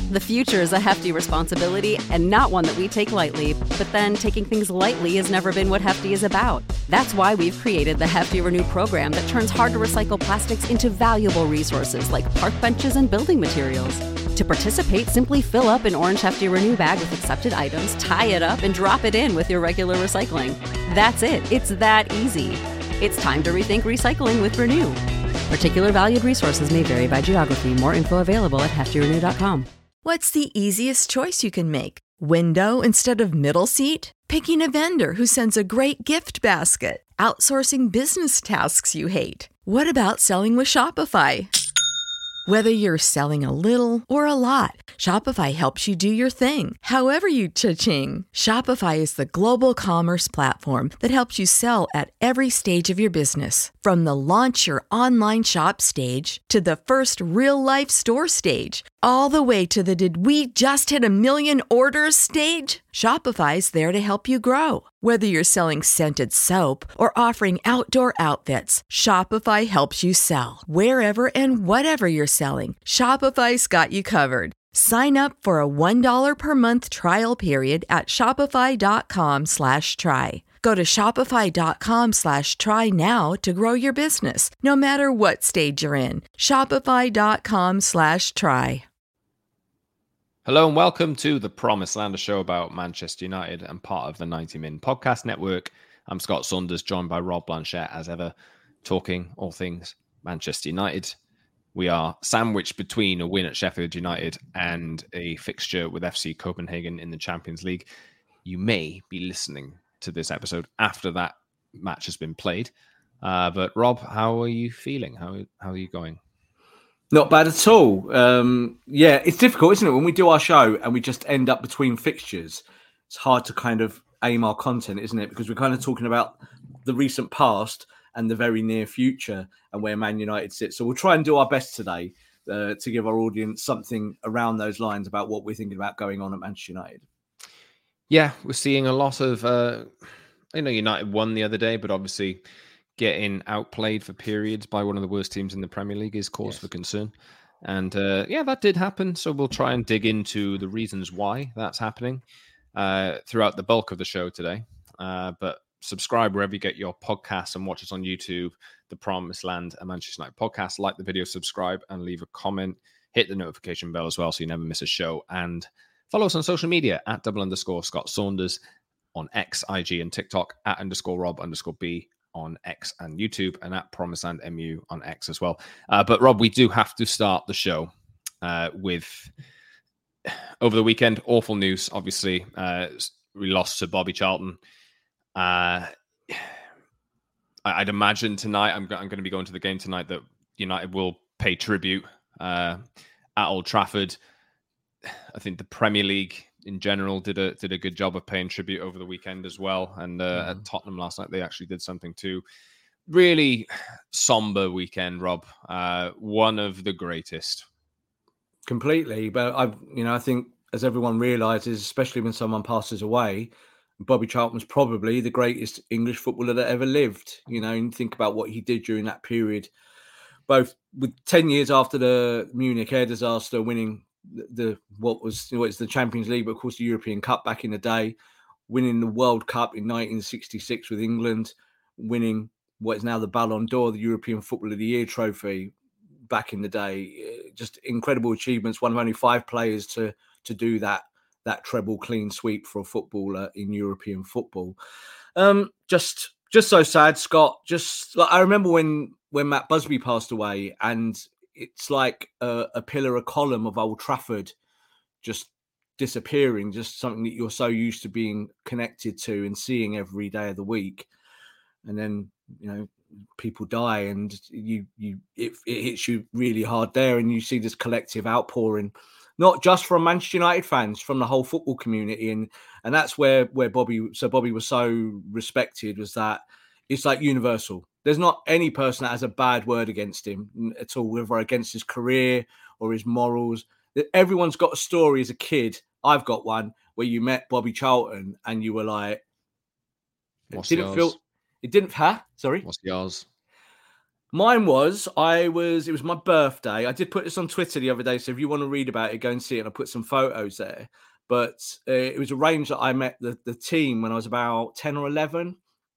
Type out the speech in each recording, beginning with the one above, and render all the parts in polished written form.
The future is a hefty responsibility and not one that we take lightly, but then taking things lightly has never been what Hefty is about. That's why we've created the Hefty Renew program that turns hard-to-recycle plastics into valuable resources like park benches and building materials. To participate, simply fill up an orange Hefty Renew bag with accepted items, tie it up, and drop it in with your regular recycling. That's it. It's that easy. It's time to rethink recycling with Renew. Particular valued resources may vary by geography. More info available at heftyrenew.com. What's the easiest choice you can make? Window instead of middle seat? Picking a vendor who sends a great gift basket? Outsourcing business tasks you hate? What about selling with Shopify? Whether you're selling a little or a lot, Shopify helps you do your thing, however you cha-ching. Shopify is the global commerce platform that helps you sell at every stage of your business. From the launch your online shop stage to the first real-life store stage, all the way to the did we just hit a million orders stage. Shopify's there to help you grow. Whether you're selling scented soap or offering outdoor outfits, Shopify helps you sell. Wherever and whatever you're selling, Shopify's got you covered. Sign up for a $1 per month trial period at shopify.com/try. Go to shopify.com/try now to grow your business, no matter what stage you're in. Shopify.com/try. Hello and welcome to The Promised Land, a show about Manchester United and part of the 90 Min Podcast Network. I'm Scott Saunders, joined by Rob Blanchette, as ever, talking all things Manchester United. We are sandwiched between a win at Sheffield United and a fixture with FC Copenhagen in the Champions League. You may be listening to this episode after that match has been played. But Rob, how are you feeling? How are you going? Not bad at all. Yeah, it's difficult, isn't it? When we do our show and we just end up between fixtures, it's hard to kind of aim our content, isn't it? Because we're kind of talking about the recent past and the very near future and where Man United sits. So we'll try and do our best today to give our audience something around those lines about what we're thinking about going on at Manchester United. Yeah, we're seeing a lot of, United won the other day, but obviously getting outplayed for periods by one of the worst teams in the Premier League is cause for concern. And that did happen. So we'll try and dig into the reasons why that's happening throughout the bulk of the show today. But subscribe wherever you get your podcasts and watch us on YouTube, The Promised Land, a Manchester United podcast. Like the video, subscribe, and leave a comment. Hit the notification bell as well so you never miss a show. And follow us on social media at @Scott Saunders on X, IG, and TikTok, at @Rob_B on X and YouTube, and at Promised Land MU on X as well. But Rob, we do have to start the show with, over the weekend, awful news. Obviously, we lost to Bobby Charlton. I'd imagine tonight, I'm going to be going to the game tonight, that United will pay tribute at Old Trafford. I think the Premier League in general did a good job of paying tribute over the weekend as well. And at Tottenham last night, they actually did something too. Really somber weekend, Rob. One of the greatest. Completely. But I think as everyone realises, especially when someone passes away, Bobby Charlton was probably the greatest English footballer that ever lived. And think about what he did during that period, both with 10 years after the Munich air disaster, winning what was the Champions League, but of course the European Cup back in the day, winning the World Cup in 1966 with England, winning what is now the Ballon d'Or, the European Footballer of the Year trophy back in the day. Just incredible achievements. One of only 5 players to do that treble clean sweep for a footballer in European football. Just so sad, Scott. Just like I remember when Matt Busby passed away, and it's like a pillar, a column of Old Trafford just disappearing, just something that you're so used to being connected to and seeing every day of the week. And then, people die, and it hits you really hard there, and you see this collective outpouring, not just from Manchester United fans, from the whole football community. And that's where Bobby was so respected, was that it's like universal. There's not any person that has a bad word against him at all, whether against his career or his morals. Everyone's got a story as a kid. I've got one where you met Bobby Charlton and you were like, What's Sorry? yours? Mine was, it was my birthday. I did put this on Twitter the other day. So if you want to read about it, go and see it. And I put some photos there. But it was arranged that I met the team when I was about 10 or 11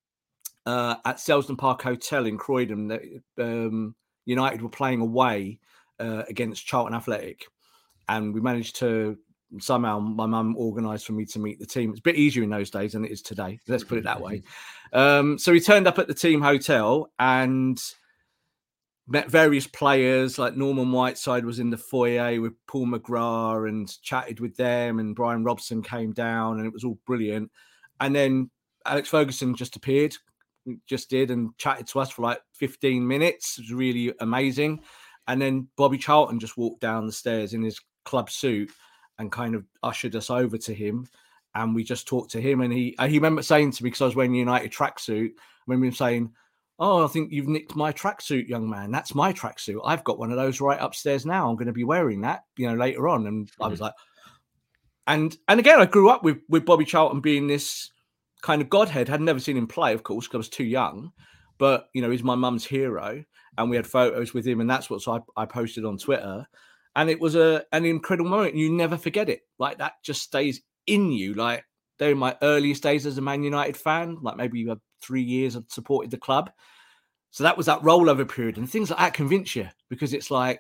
at Selsdon Park Hotel in Croydon. United were playing away against Charlton Athletic. And we managed to, somehow my mum organised for me to meet the team. It's a bit easier in those days than it is today. Let's put it that way. So we turned up at the team hotel and met various players, like Norman Whiteside was in the foyer with Paul McGrath and chatted with them, and Brian Robson came down, and it was all brilliant. And then Alex Ferguson just appeared, and chatted to us for like 15 minutes. It was really amazing. And then Bobby Charlton just walked down the stairs in his club suit and kind of ushered us over to him. And we just talked to him. And he remember saying to me, because I was wearing a United tracksuit, I remember him saying, "Oh, I think you've nicked my tracksuit, young man. That's my tracksuit. I've got one of those right upstairs now. I'm going to be wearing that, later on." And I was like, and again, I grew up with Bobby Charlton being this kind of godhead. I'd never seen him play, of course, because I was too young. But, he's my mum's hero. And we had photos with him. And that's what I posted on Twitter. And it was an incredible moment. You never forget it. Like, that just stays in you. Like, they're in my earliest days as a Man United fan. Like, maybe you had 3 years I've supported the club. So that was that rollover period. And things like that convince you, because it's like,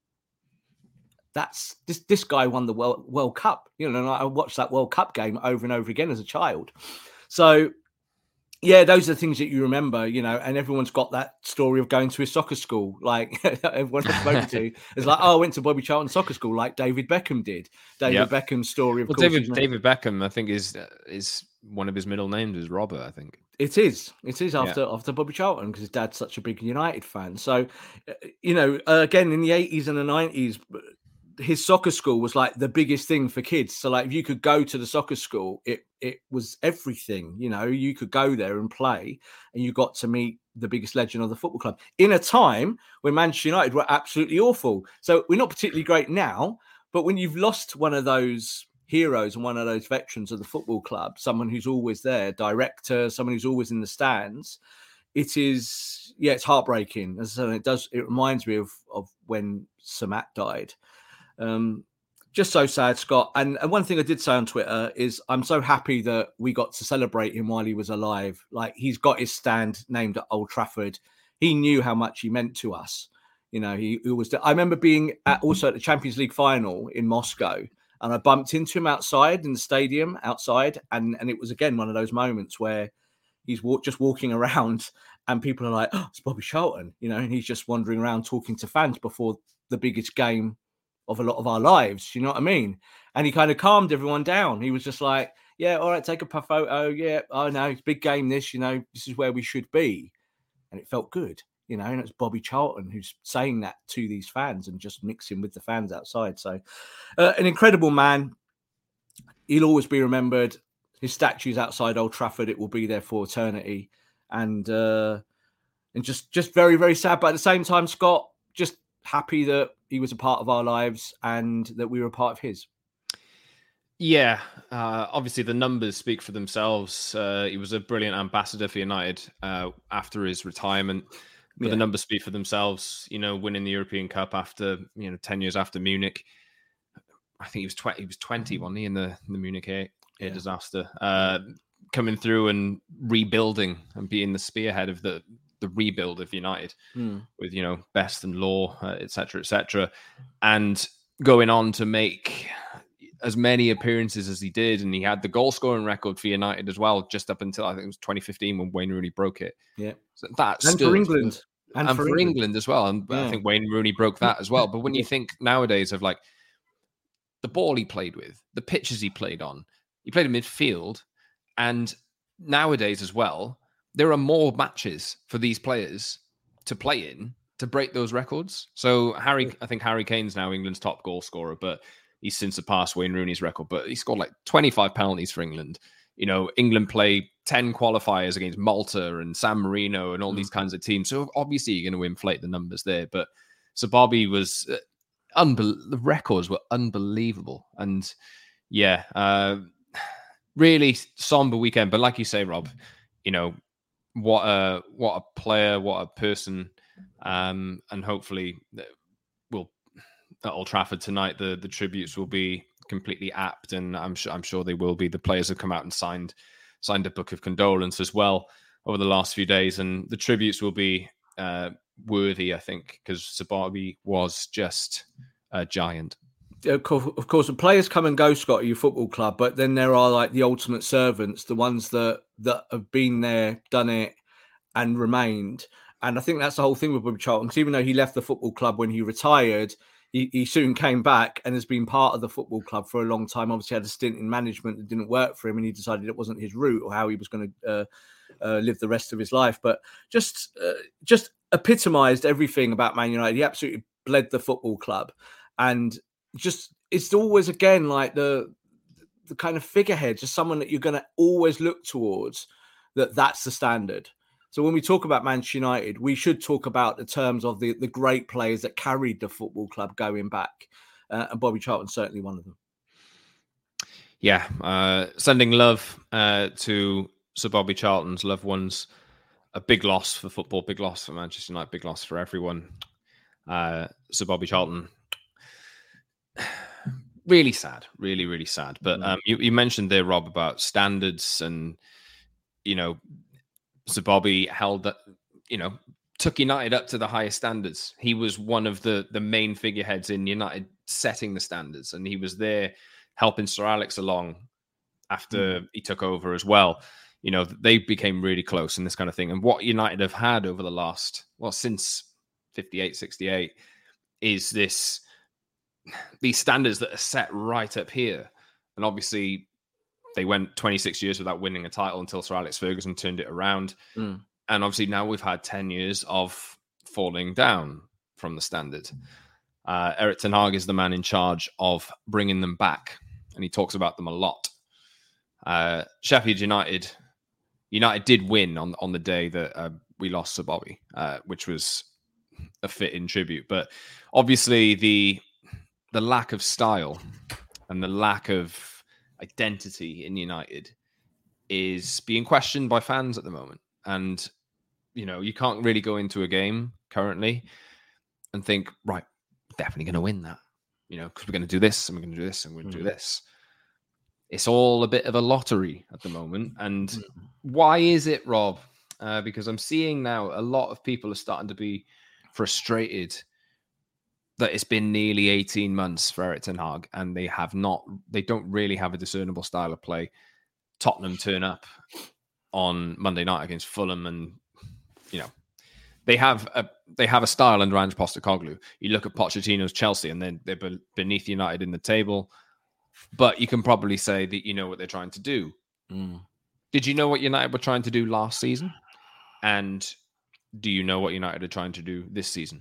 that's this guy won the World Cup. And I watched that World Cup game over and over again as a child. So, yeah, those are the things that you remember, and everyone's got that story of going to his soccer school. Like, everyone I've spoken to is like, "Oh, I went to Bobby Charlton soccer school," like David Beckham did. Beckham's story, of course. David Beckham, I think, is one of his middle names is Robert, I think. It is after Bobby Charlton, because his dad's such a big United fan. So, again, in the 80s and the 90s, his soccer school was like the biggest thing for kids. So, like, if you could go to the soccer school, it was everything. You could go there and play, and you got to meet the biggest legend of the football club in a time when Manchester United were absolutely awful. So we're not particularly great now, but when you've lost one of those heroes and one of those veterans of the football club, someone who's always there, director, someone who's always in the stands, it's heartbreaking. As I said, it reminds me of when Sir Matt died. Just so sad, Scott. And one thing I did say on Twitter is I'm so happy that we got to celebrate him while he was alive. Like, he's got his stand named at Old Trafford. He knew how much he meant to us. He was. I remember being also at the Champions League final in Moscow, and I bumped into him outside in the stadium outside, and it was again one of those moments where he's just walking around, and people are like, "Oh, it's Bobby Charlton," and he's just wandering around talking to fans before the biggest game of a lot of our lives, you know what I mean? And he kind of calmed everyone down. He was just like, "Yeah, all right, take a photo. Yeah, I know, it's a big game this, this is where we should be." And it felt good, and it's Bobby Charlton who's saying that to these fans and just mixing with the fans outside. So an incredible man. He'll always be remembered. His statue's outside Old Trafford. It will be there for eternity. And just very, very sad. But at the same time, Scott, just happy that he was a part of our lives and that we were a part of his. Yeah, obviously the numbers speak for themselves. He was a brilliant ambassador for United after his retirement. But the numbers speak for themselves. Winning the European Cup after 10 years after Munich. I think he was 20, wasn't he, in the Munich air disaster? Coming through and rebuilding and being the spearhead of the rebuild of United with, Best and Law, etc., and going on to make as many appearances as he did. And he had the goal scoring record for United as well, just up until I think it was 2015 when Wayne Rooney broke it. Yeah. So that's for England. And for England as well. And I think Wayne Rooney broke that as well. But when you think nowadays of like the ball he played with, the pitches he played on, he played in midfield. And nowadays as well, there are more matches for these players to play in to break those records. So I think Harry Kane's now England's top goal scorer, but he's since surpassed Wayne Rooney's record. But he scored like 25 penalties for England. England play 10 qualifiers against Malta and San Marino and all these kinds of teams. So obviously you're going to inflate the numbers there. But so Bobby was the records were unbelievable. And really somber weekend. But like you say, Rob, what a player, what a person And hopefully we'll at Old Trafford tonight, the tributes will be completely apt, and I'm sure they will be. The players have come out and signed a book of condolence as well over the last few days, and the tributes will be worthy, I think, because Sababi was just a giant. Of course, the players come and go, Scott, at your football club, but then there are like the ultimate servants, the ones that have been there, done it, and remained. And I think that's the whole thing with Bobby Charlton, because even though he left the football club when he retired, he soon came back and has been part of the football club for a long time. Obviously had a stint in management that didn't work for him, and he decided it wasn't his route or how he was going to live the rest of his life. But just epitomised everything about Man United. He absolutely bled the football club. And just, it's always, again, like the kind of figurehead, just someone that you're going to always look towards, that's the standard. So when we talk about Manchester United, we should talk about the terms of the great players that carried the football club going back. And Bobby Charlton's certainly one of them. Yeah, sending love to Sir Bobby Charlton's loved ones. A big loss for football, big loss for Manchester United, big loss for everyone. Sir Bobby Charlton, really sad, really, really sad. But you mentioned there, Rob, about standards, and, you know, Sir Bobby held that, you know, took United up to the highest standards. He was one of the main figureheads in United setting the standards, and he was there helping Sir Alex along after he took over as well. You know, they became really close in this kind of thing. And what United have had over the last, since 58, 68, is these standards that are set right up here. And obviously, they went 26 years without winning a title until Sir Alex Ferguson turned it around. And obviously now we've had 10 years of falling down from the standard. Erik ten Hag is the man in charge of bringing them back, and he talks about them a lot. Sheffield United did win on the day that we lost Sir Bobby, which was a fitting tribute. But obviously the lack of style and the lack of identity in United is being questioned by fans at the moment. And, you know, you can't really go into a game currently and think, right, we're definitely going to win that, you know, because we're going to do this and we're going to do this and we're going to do this. It's all a bit of a lottery at the moment. And why is it, Rob? Because I'm seeing now a lot of people are starting to be frustrated that it's been nearly 18 months for Erik ten Hag, and they don't really have a discernible style of play. Tottenham turn up on Monday night against Fulham, and, you know, they have a style under Ange Postecoglou. You look at Pochettino's Chelsea, and then they're beneath United in the table, but you can probably say that you know what they're trying to do. Did you know what United were trying to do last season? And do you know what United are trying to do this season?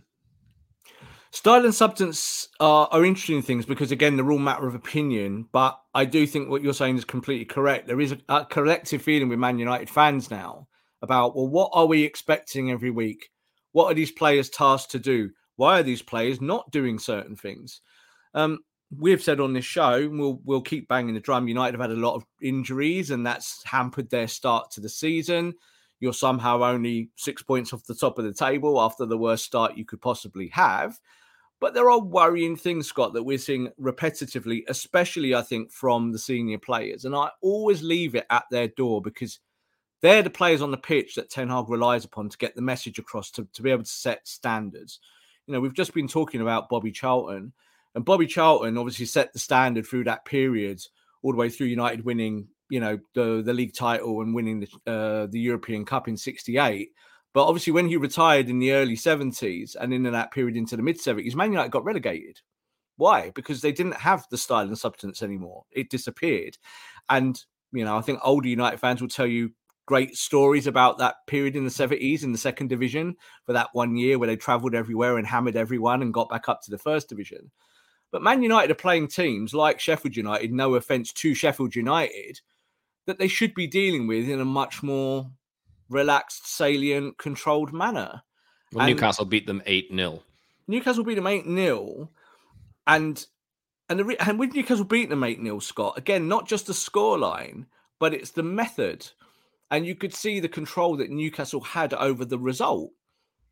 Style and substance are interesting things because, again, they're all matter of opinion. But I do think what you're saying is completely correct. There is a collective feeling with Man United fans now about, well, what are we expecting every week? What are these players tasked to do? Why are these players not doing certain things? We've said on this show, we'll keep banging the drum, United have had a lot of injuries, and that's hampered their start to the season. You're somehow only 6 points off the top of the table after the worst start you could possibly have. But there are worrying things, Scott, that we're seeing repetitively, especially, I think, from the senior players. And I always leave it at their door because they're the players on the pitch that Ten Hag relies upon to get the message across, to be able to set standards. You know, we've just been talking about Bobby Charlton, and Bobby Charlton obviously set the standard through that period, all the way through United winning, you know, the league title and winning the European Cup in 68. But obviously when he retired in the early 70s and in that period into the mid-70s, Man United got relegated. Why? Because they didn't have the style and substance anymore. It disappeared. And, you know, I think older United fans will tell you great stories about that period in the 70s in the second division for that 1 year where they travelled everywhere and hammered everyone and got back up to the first division. But Man United are playing teams like Sheffield United, no offence to Sheffield United, that they should be dealing with in a much more relaxed, salient, controlled manner. Well, Newcastle beat them 8-0. Newcastle beat them 8-0. And with Newcastle beating them 8-0, Scott, again, not just the scoreline, but it's the method. And you could see the control that Newcastle had over the result.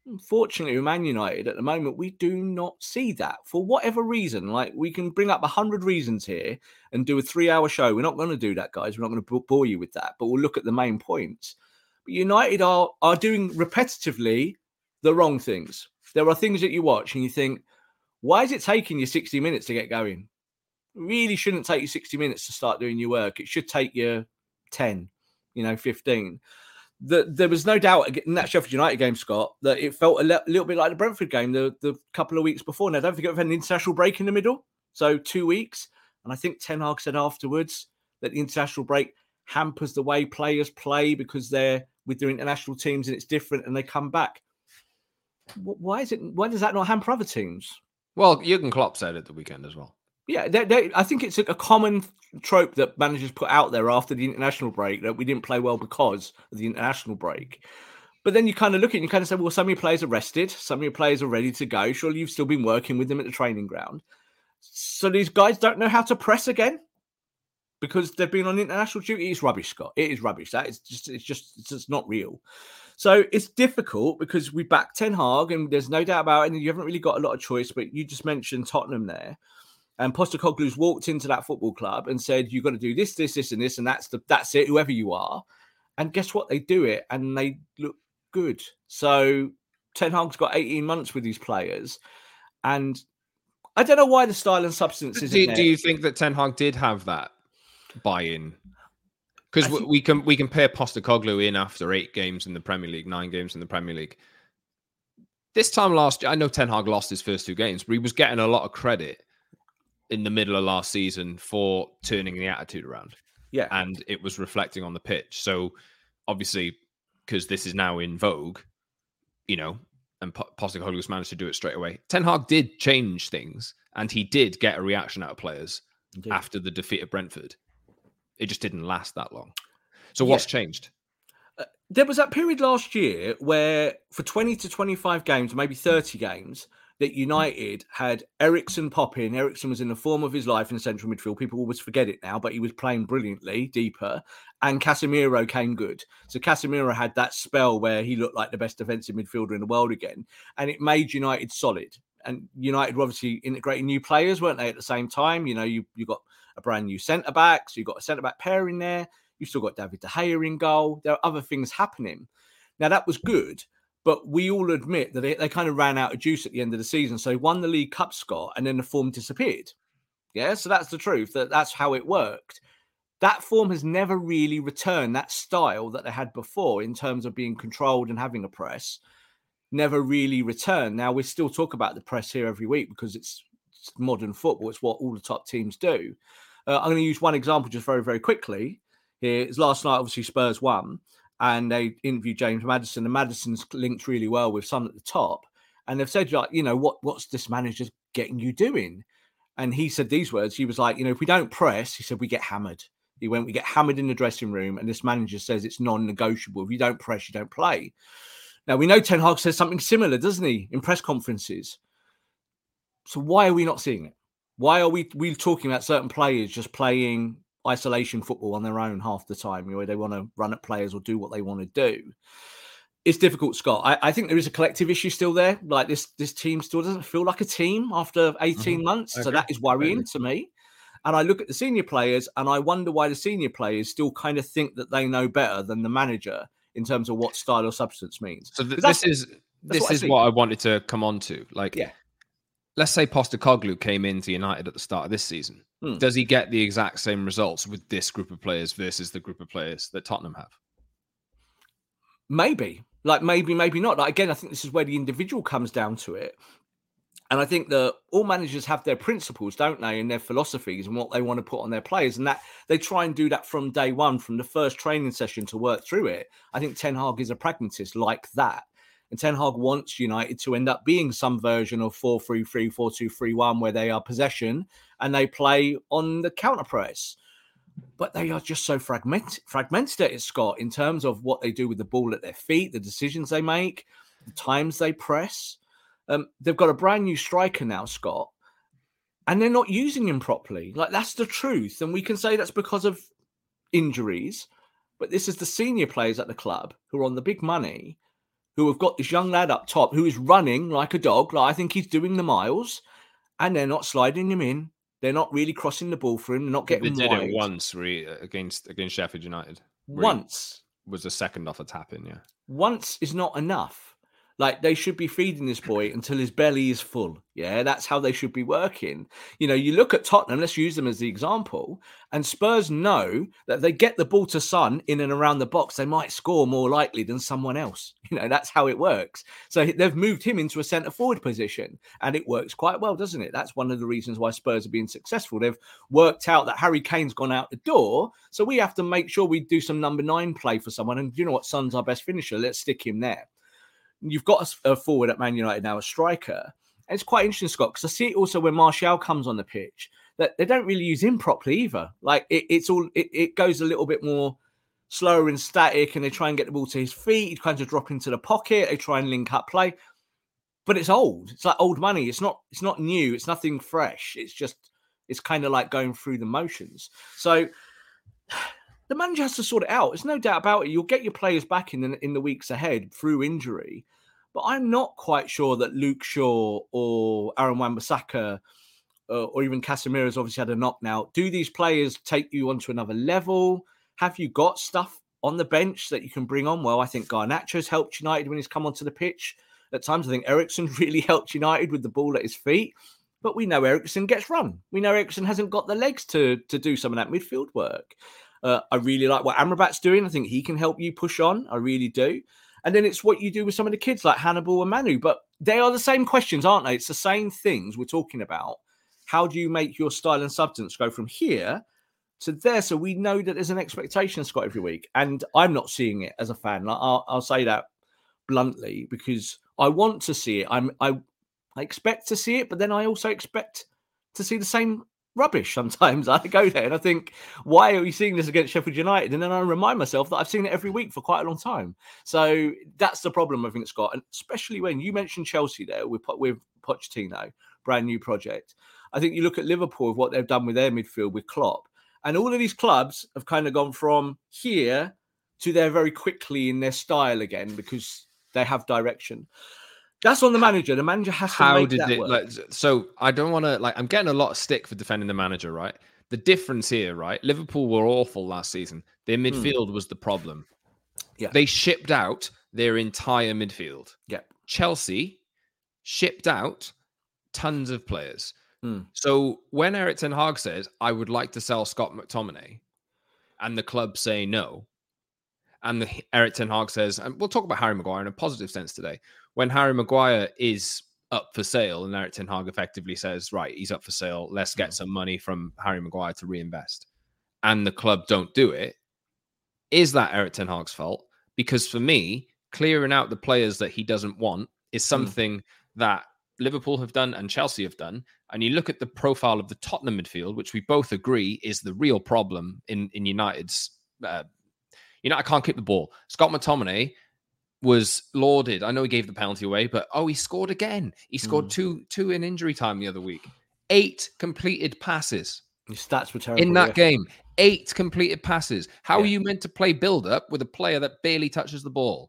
Unfortunately, with Man United at the moment, we do not see that for whatever reason. Like, we can bring up 100 reasons here and do a 3-hour show. We're not going to do that, guys. We're not going to bore you with that, but we'll look at the main points. But United are doing repetitively the wrong things. There are things that you watch and you think, why is it taking you 60 minutes to get going? It really shouldn't take you 60 minutes to start doing your work. It should take you 10, 15. There was no doubt in that Sheffield United game, Scott, that it felt a little bit like the Brentford game the couple of weeks before. Now, don't forget we've had an international break in the middle, so 2 weeks. And I think Ten Hag said afterwards that the international break hampers the way players play because they're with their international teams and it's different and they come back. Why does that not hamper other teams? Well, Jurgen Klopp said at the weekend as well. Yeah, I think it's a common trope that managers put out there after the international break that we didn't play well because of the international break. But then you kind of look at it and you kind of say, well, some of your players are rested. Some of your players are ready to go. Surely you've still been working with them at the training ground. So these guys don't know how to press again because they've been on international duty. It's rubbish, Scott. It is rubbish. It's just not real. So it's difficult because we back Ten Hag and there's no doubt about it. And you haven't really got a lot of choice, but you just mentioned Tottenham there. And Postecoglou's walked into that football club and said, you've got to do this, this, this, and this, and that's it, whoever you are. And guess what? They do it, and they look good. So Ten Hag's got 18 months with these players. And I don't know why the style and substance isn't there. Do you think that Ten Hag did have that buy-in? Because we can pair Postecoglou in after 8 games in the Premier League, 9 games in the Premier League. This time last year, I know Ten Hag lost his first 2 games, but he was getting a lot of credit in the middle of last season for turning the attitude around. Yeah. And it was reflecting on the pitch. So obviously, because this is now in vogue, and Postecoglou's managed to do it straight away. Ten Hag did change things and he did get a reaction out of players after the defeat at Brentford. It just didn't last that long. So what's changed? There was that period last year where for 20 to 25 games, maybe 30 games, that United had Eriksen pop in. Eriksen was in the form of his life in central midfield. People always forget it now, but he was playing brilliantly, deeper. And Casemiro came good. So Casemiro had that spell where he looked like the best defensive midfielder in the world again. And it made United solid. And United were obviously integrating new players, weren't they, at the same time? You got a brand new centre-back. So you've got a centre-back pair in there. You've still got David De Gea in goal. There are other things happening. Now, that was good. But we all admit that they kind of ran out of juice at the end of the season. So they won the League Cup, Scott, and then the form disappeared. Yeah, so that's the truth. That's how it worked. That form has never really returned. That style that they had before in terms of being controlled and having a press never really returned. Now, we still talk about the press here every week because it's modern football. It's what all the top teams do. I'm going to use one example just very, very quickly. Here, it's last night, obviously, Spurs won. And they interviewed James Maddison, and Maddison's linked really well with Son at the top. And they've said, like, what's this manager getting you doing? And he said these words. He was like, if we don't press, he said, we get hammered. He went, we get hammered in the dressing room. And this manager says it's non-negotiable. If you don't press, you don't play. Now, we know Ten Hag says something similar, doesn't he, in press conferences? So why are we not seeing it? Why are we talking about certain players just playing isolation football on their own half the time, where they want to run at players or do what they want to do? It's difficult, Scott. I think there is a collective issue still there. Like this team still doesn't feel like a team after 18 months. So that is worrying to me. And I look at the senior players and I wonder why the senior players still kind of think that they know better than the manager in terms of what style or substance means. So this is what I wanted to come on to. Like, let's say Postecoglou came into United at the start of this season. Does he get the exact same results with this group of players versus the group of players that Tottenham have? Maybe. Maybe not. Like, again, I think this is where the individual comes down to it. And I think that all managers have their principles, don't they, and their philosophies and what they want to put on their players. And that they try and do that from day one, from the first training session to work through it. I think Ten Hag is a pragmatist like that. And Ten Hag wants United to end up being some version of 4-3-3, 4-2-3-1, where they are possession and they play on the counter press. But they are just so fragmented at it, Scott, in terms of what they do with the ball at their feet, the decisions they make, the times they press. They've got a brand new striker now, Scott, and they're not using him properly. Like, that's the truth. And we can say that's because of injuries. But this is the senior players at the club who are on the big money who have got this young lad up top who is running like a dog. Like I think he's doing the miles, and they're not sliding him in. They're not really crossing the ball for him. They're not getting They did wide. it once against Sheffield United. Once was the second off a tap in, yeah. Once is not enough. Like they should be feeding this boy until his belly is full. Yeah, that's how they should be working. You know, you look at Tottenham, let's use them as the example, and Spurs know that they get the ball to Son in and around the box, they might score more likely than someone else. You know, that's how it works. So they've moved him into a centre forward position and it works quite well, doesn't it? That's one of the reasons why Spurs are being successful. They've worked out that Harry Kane's gone out the door. So we have to make sure we do some number 9 play for someone. And you know what? Son's our best finisher. Let's stick him there. You've got a forward at Man United now, a striker. And it's quite interesting, Scott, because I see it also when Martial comes on the pitch, that they don't really use him properly either. Like it goes a little bit more slower and static, and they try and get the ball to his feet. He kind of drop into the pocket. They try and link up play. But it's old. It's like old money. It's not new. It's nothing fresh. It's kind of like going through the motions. So the manager has to sort it out. There's no doubt about it. You'll get your players back in the weeks ahead through injury. But I'm not quite sure that Luke Shaw or Aaron Wan-Bissaka or even Casemiro's obviously had a knock now. Do these players take you onto another level? Have you got stuff on the bench that you can bring on? Well, I think Garnacho's helped United when he's come onto the pitch. At times, I think Eriksen really helped United with the ball at his feet. But we know Eriksen gets run. We know Eriksen hasn't got the legs to do some of that midfield work. I really like what Amrabat's doing. I think he can help you push on. I really do. And then it's what you do with some of the kids like Hannibal and Manu. But they are the same questions, aren't they? It's the same things we're talking about. How do you make your style and substance go from here to there? So we know that there's an expectation, Scott, every week. And I'm not seeing it as a fan. I'll say that bluntly because I want to see it. I expect to see it, but then I also expect to see the same rubbish sometimes. I go there and I think, why are we seeing this against Sheffield United? And then I remind myself that I've seen it every week for quite a long time. So that's the problem, I think, Scott. And especially when you mentioned Chelsea there with Pochettino, brand new project. I think you look at Liverpool with what they've done with their midfield with Klopp. And all of these clubs have kind of gone from here to there very quickly in their style again because they have direction. That's on the manager. The manager has to make that work. So I don't want to, I'm getting a lot of stick for defending the manager, right? The difference here, right? Liverpool were awful last season. Their midfield was the problem. Yeah. They shipped out their entire midfield. Yeah. Chelsea shipped out tons of players. So when Erik ten Hag says, I would like to sell Scott McTominay, and the club say no, and Erik ten Hag says, and we'll talk about Harry Maguire in a positive sense today, when Harry Maguire is up for sale and Erik ten Hag effectively says, right, he's up for sale, let's get some money from Harry Maguire to reinvest, and the club don't do it, is that Erik ten Hag's fault? Because for me, clearing out the players that he doesn't want is something that Liverpool have done and Chelsea have done. And you look at the profile of the Tottenham midfield, which we both agree is the real problem in United's... United can't keep the ball. Scott McTominay was lauded. I know he gave the penalty away, but he scored again. He scored two in injury time the other week. 8 completed passes. His stats were terrible. In that game, 8 completed passes. How are you meant to play build-up with a player that barely touches the ball?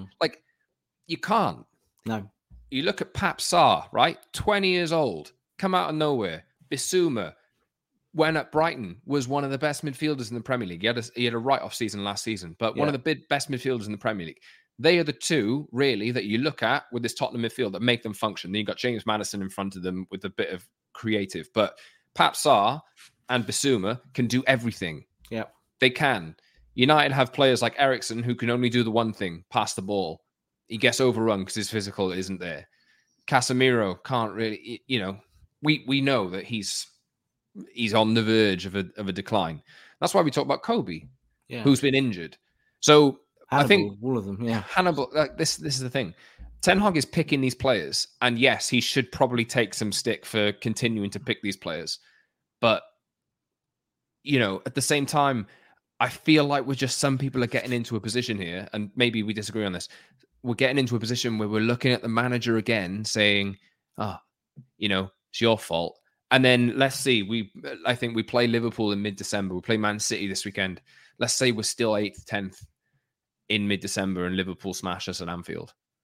You can't. No. You look at Pape Sarr, right? 20 years old, come out of nowhere. Bissouma, when at Brighton, was one of the best midfielders in the Premier League. He had a write-off season last season, but one of the best midfielders in the Premier League. They are the two, really, that you look at with this Tottenham midfield that make them function. Then you've got James Maddison in front of them with a bit of creative. But Pape Sarr and Bissouma can do everything. Yeah. They can. United have players like Eriksen who can only do the one thing, pass the ball. He gets overrun because his physical isn't there. Casemiro can't really, we know that he's on the verge of a decline. That's why we talk about Kobe, who's been injured. So Hannibal, I think all of them, Hannibal, this is the thing. Ten Hag is picking these players, and yes, he should probably take some stick for continuing to pick these players. But, at the same time, I feel like some people are getting into a position here, and maybe we disagree on this. We're getting into a position where we're looking at the manager again saying, it's your fault. And then let's see, I think we play Liverpool in mid-December. We play Man City this weekend. Let's say we're still 8th, 10th in mid-December and Liverpool smash us at Anfield.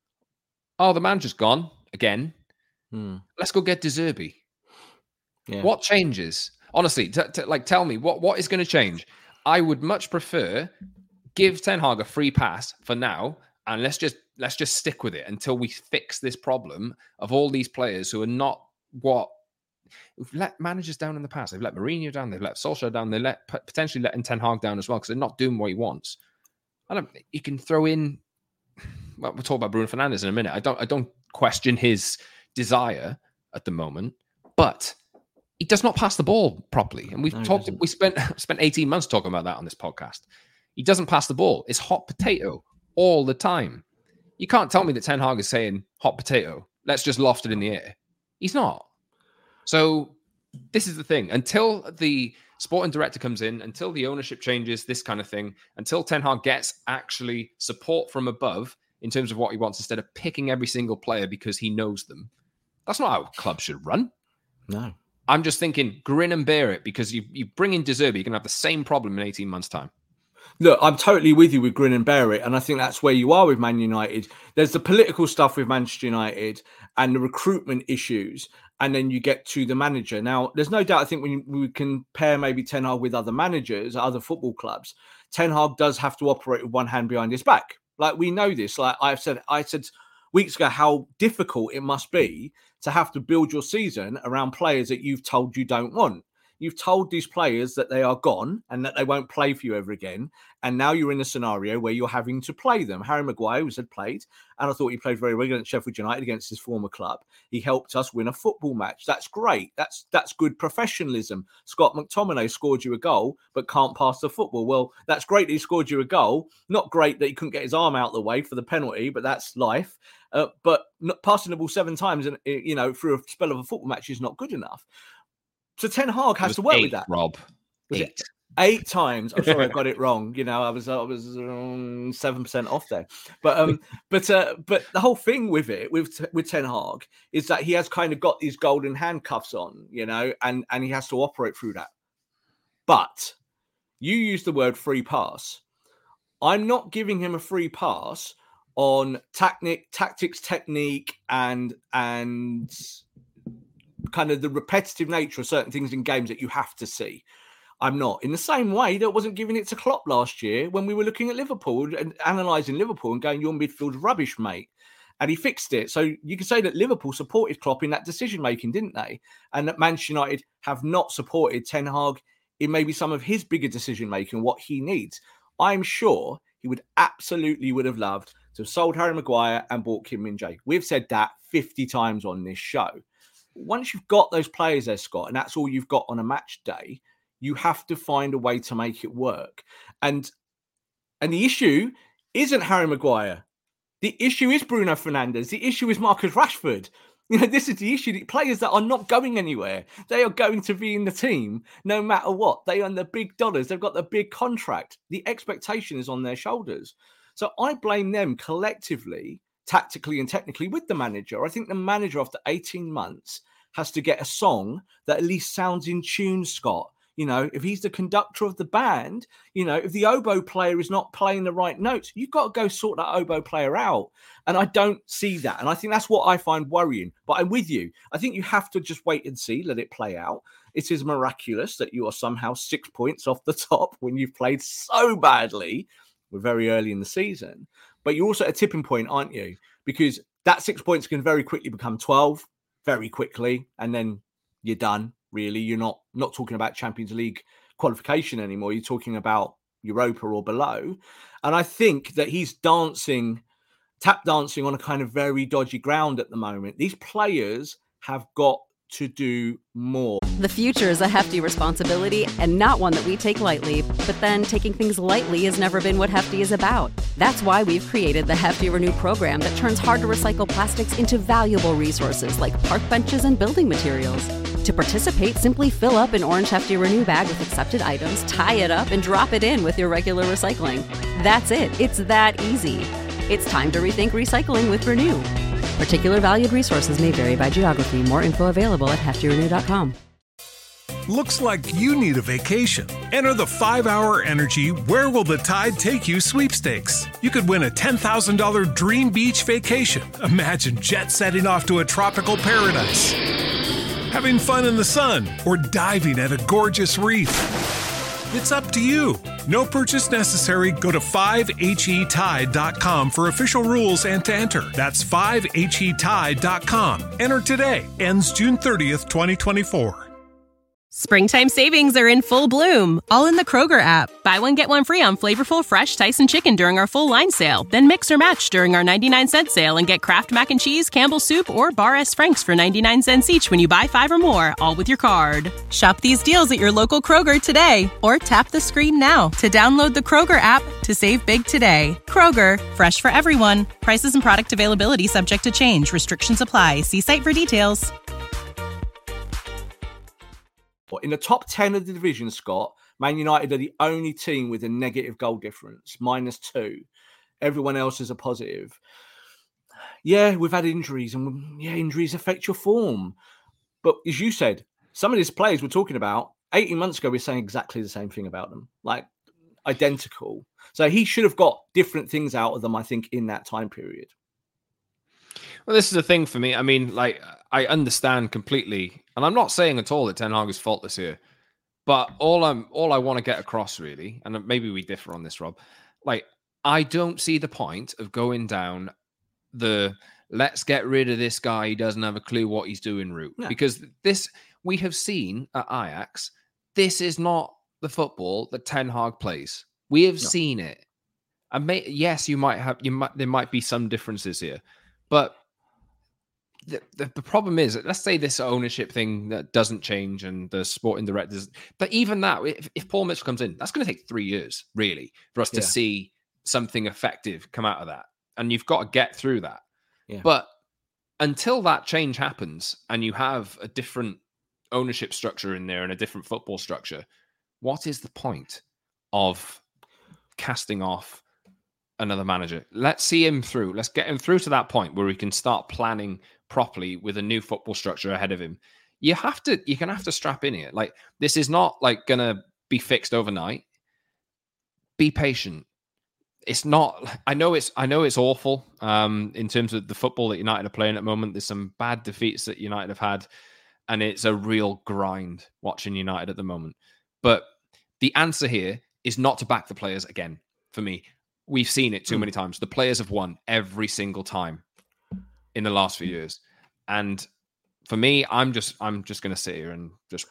Oh, the manager's gone again. Let's go get De Zerbi. Yeah. What changes? Honestly, tell me what is going to change. I would much prefer give Ten Hag a free pass for now, and let's just stick with it until we fix this problem of all these players who are not what we've let managers down in the past. They've let Mourinho down, they've let Solskjaer down, they potentially letting Ten Hag down as well because they're not doing what he wants. You can throw in. Well, we'll talk about Bruno Fernandes in a minute. I don't question his desire at the moment, but he does not pass the ball properly. And we spent 18 months talking about that on this podcast. He doesn't pass the ball. It's hot potato all the time. You can't tell me that Ten Hag is saying hot potato. Let's just loft it in the air. He's not. So this is the thing. Until the sporting director comes in, until the ownership changes, this kind of thing, until Ten Hag gets actually support from above in terms of what he wants, instead of picking every single player because he knows them. That's not how a club should run. No. I'm just thinking, grin and bear it, because you bring in De Zerbi, you're going to have the same problem in 18 months' time. Look, I'm totally with you with grin and bear it. And I think that's where you are with Man United. There's the political stuff with Manchester United and the recruitment issues. And then you get to the manager. Now, there's no doubt, I think when we compare maybe Ten Hag with other managers, other football clubs, Ten Hag does have to operate with one hand behind his back. Like, we know this. Like I said weeks ago how difficult it must be to have to build your season around players that you've told you don't want. You've told these players that they are gone and that they won't play for you ever again. And now you're in a scenario where you're having to play them. Harry Maguire had played, and I thought he played very well against Sheffield United, against his former club. He helped us win a football match. That's great. That's good professionalism. Scott McTominay scored you a goal, but can't pass the football. Well, that's great that he scored you a goal. Not great that he couldn't get his arm out of the way for the penalty, but that's life. But passing the ball 7 times, through a spell of a football match is not good enough. So Ten Hag has to work with that. Rob, was 8. 8 times. I'm sorry, I got it wrong. I was 7% off there. But the whole thing with it, with Ten Hag, is that he has kind of got these golden handcuffs on, and he has to operate through that. But you use the word free pass. I'm not giving him a free pass on tactics, technique, and kind of the repetitive nature of certain things in games that you have to see. I'm not. In the same way that I wasn't giving it to Klopp last year when we were looking at Liverpool and analysing Liverpool and going, your midfield's rubbish, mate. And he fixed it. So you can say that Liverpool supported Klopp in that decision-making, didn't they? And that Manchester United have not supported Ten Hag in maybe some of his bigger decision-making, what he needs. I'm sure he would have loved to have sold Harry Maguire and bought Kim Min-jae. We've said that 50 times on this show. Once you've got those players there, Scott, and that's all you've got on a match day, you have to find a way to make it work. And the issue isn't Harry Maguire. The issue is Bruno Fernandes. The issue is Marcus Rashford. This is the issue. The players that are not going anywhere, they are going to be in the team no matter what. They earn the big dollars. They've got the big contract. The expectation is on their shoulders. So I blame them collectively, tactically and technically, with the manager. I think the manager, after 18 months, has to get a song that at least sounds in tune, Scott. If he's the conductor of the band, if the oboe player is not playing the right notes, you've got to go sort that oboe player out. And I don't see that. And I think that's what I find worrying. But I'm with you. I think you have to just wait and see, let it play out. It is miraculous that you are somehow 6 points off the top when you've played so badly. We're very early in the season. But you're also at a tipping point, aren't you? Because that 6 points can very quickly become 12, very quickly, and then you're done, really. You're not talking about Champions League qualification anymore. You're talking about Europa or below. And I think that he's tap dancing on a kind of very dodgy ground at the moment. These players have got to do more. The future is a hefty responsibility and not one that we take lightly. But then taking things lightly has never been what Hefty is about. That's why we've created the Hefty Renew program that turns hard-to-recycle plastics into valuable resources like park benches and building materials. To participate, simply fill up an orange Hefty Renew bag with accepted items, tie it up, and drop it in with your regular recycling. That's it. It's that easy. It's time to rethink recycling with Renew. Particular valued resources may vary by geography. More info available at heftyrenew.com. Looks like you need a vacation. Enter the 5-Hour Energy Where Will the Tide Take You sweepstakes. You could win a $10,000 dream beach vacation. Imagine jet setting off to a tropical paradise, having fun in the sun, or diving at a gorgeous reef. It's up to you. No purchase necessary. Go to 5HETide.com for official rules and to enter. That's 5HETide.com. Enter today. Ends June 30th, 2024. Springtime savings are in full bloom, all in the Kroger app. Buy one, get one free on flavorful, fresh Tyson chicken during our full line sale. Then mix or match during our 99-cent sale and get Kraft Mac and Cheese, Campbell's Soup, or Bar S. Frank's for 99 cents each when you buy 5 or more, all with your card. Shop these deals at your local Kroger today, or tap the screen now to download the Kroger app to save big today. Kroger, fresh for everyone. Prices and product availability subject to change. Restrictions apply. See site for details. In the top 10 of the division, Scott, Man United are the only team with a negative goal difference, -2. Everyone else is a positive. Yeah, we've had injuries, and injuries affect your form. But as you said, some of these players we're talking about, 18 months ago, we were saying exactly the same thing about them, like identical. So he should have got different things out of them, I think, in that time period. Well, this is the thing for me. I mean, like, I understand completely, and I'm not saying at all that Ten Hag is faultless here, but all I want to get across really, and maybe we differ on this, Rob. Like, I don't see the point of going down the let's get rid of this guy, he doesn't have a clue what he's doing route, because this we have seen at Ajax. This is not the football that Ten Hag plays. We have seen it, and yes, there might be some differences here, but. The problem is, let's say this ownership thing that doesn't change and the sporting directors, but even that, if Paul Mitchell comes in, that's going to take 3 years, really, for us to see something effective come out of that. And you've got to get through that. Yeah. But until that change happens and you have a different ownership structure in there and a different football structure, what is the point of casting off another manager? Let's see him through. Let's get him through to that point where we can start planning properly with a new football structure ahead of him. You're gonna have to strap in here. Like, this is not like gonna be fixed overnight. Be patient. It's not. I know it's awful in terms of the football that United are playing at the moment. There's some bad defeats that United have had, and it's a real grind watching United at the moment. But the answer here is not to back the players again. For me, we've seen it too many times. The players have won every single time in the last few years. And for me, I'm just going to sit here and just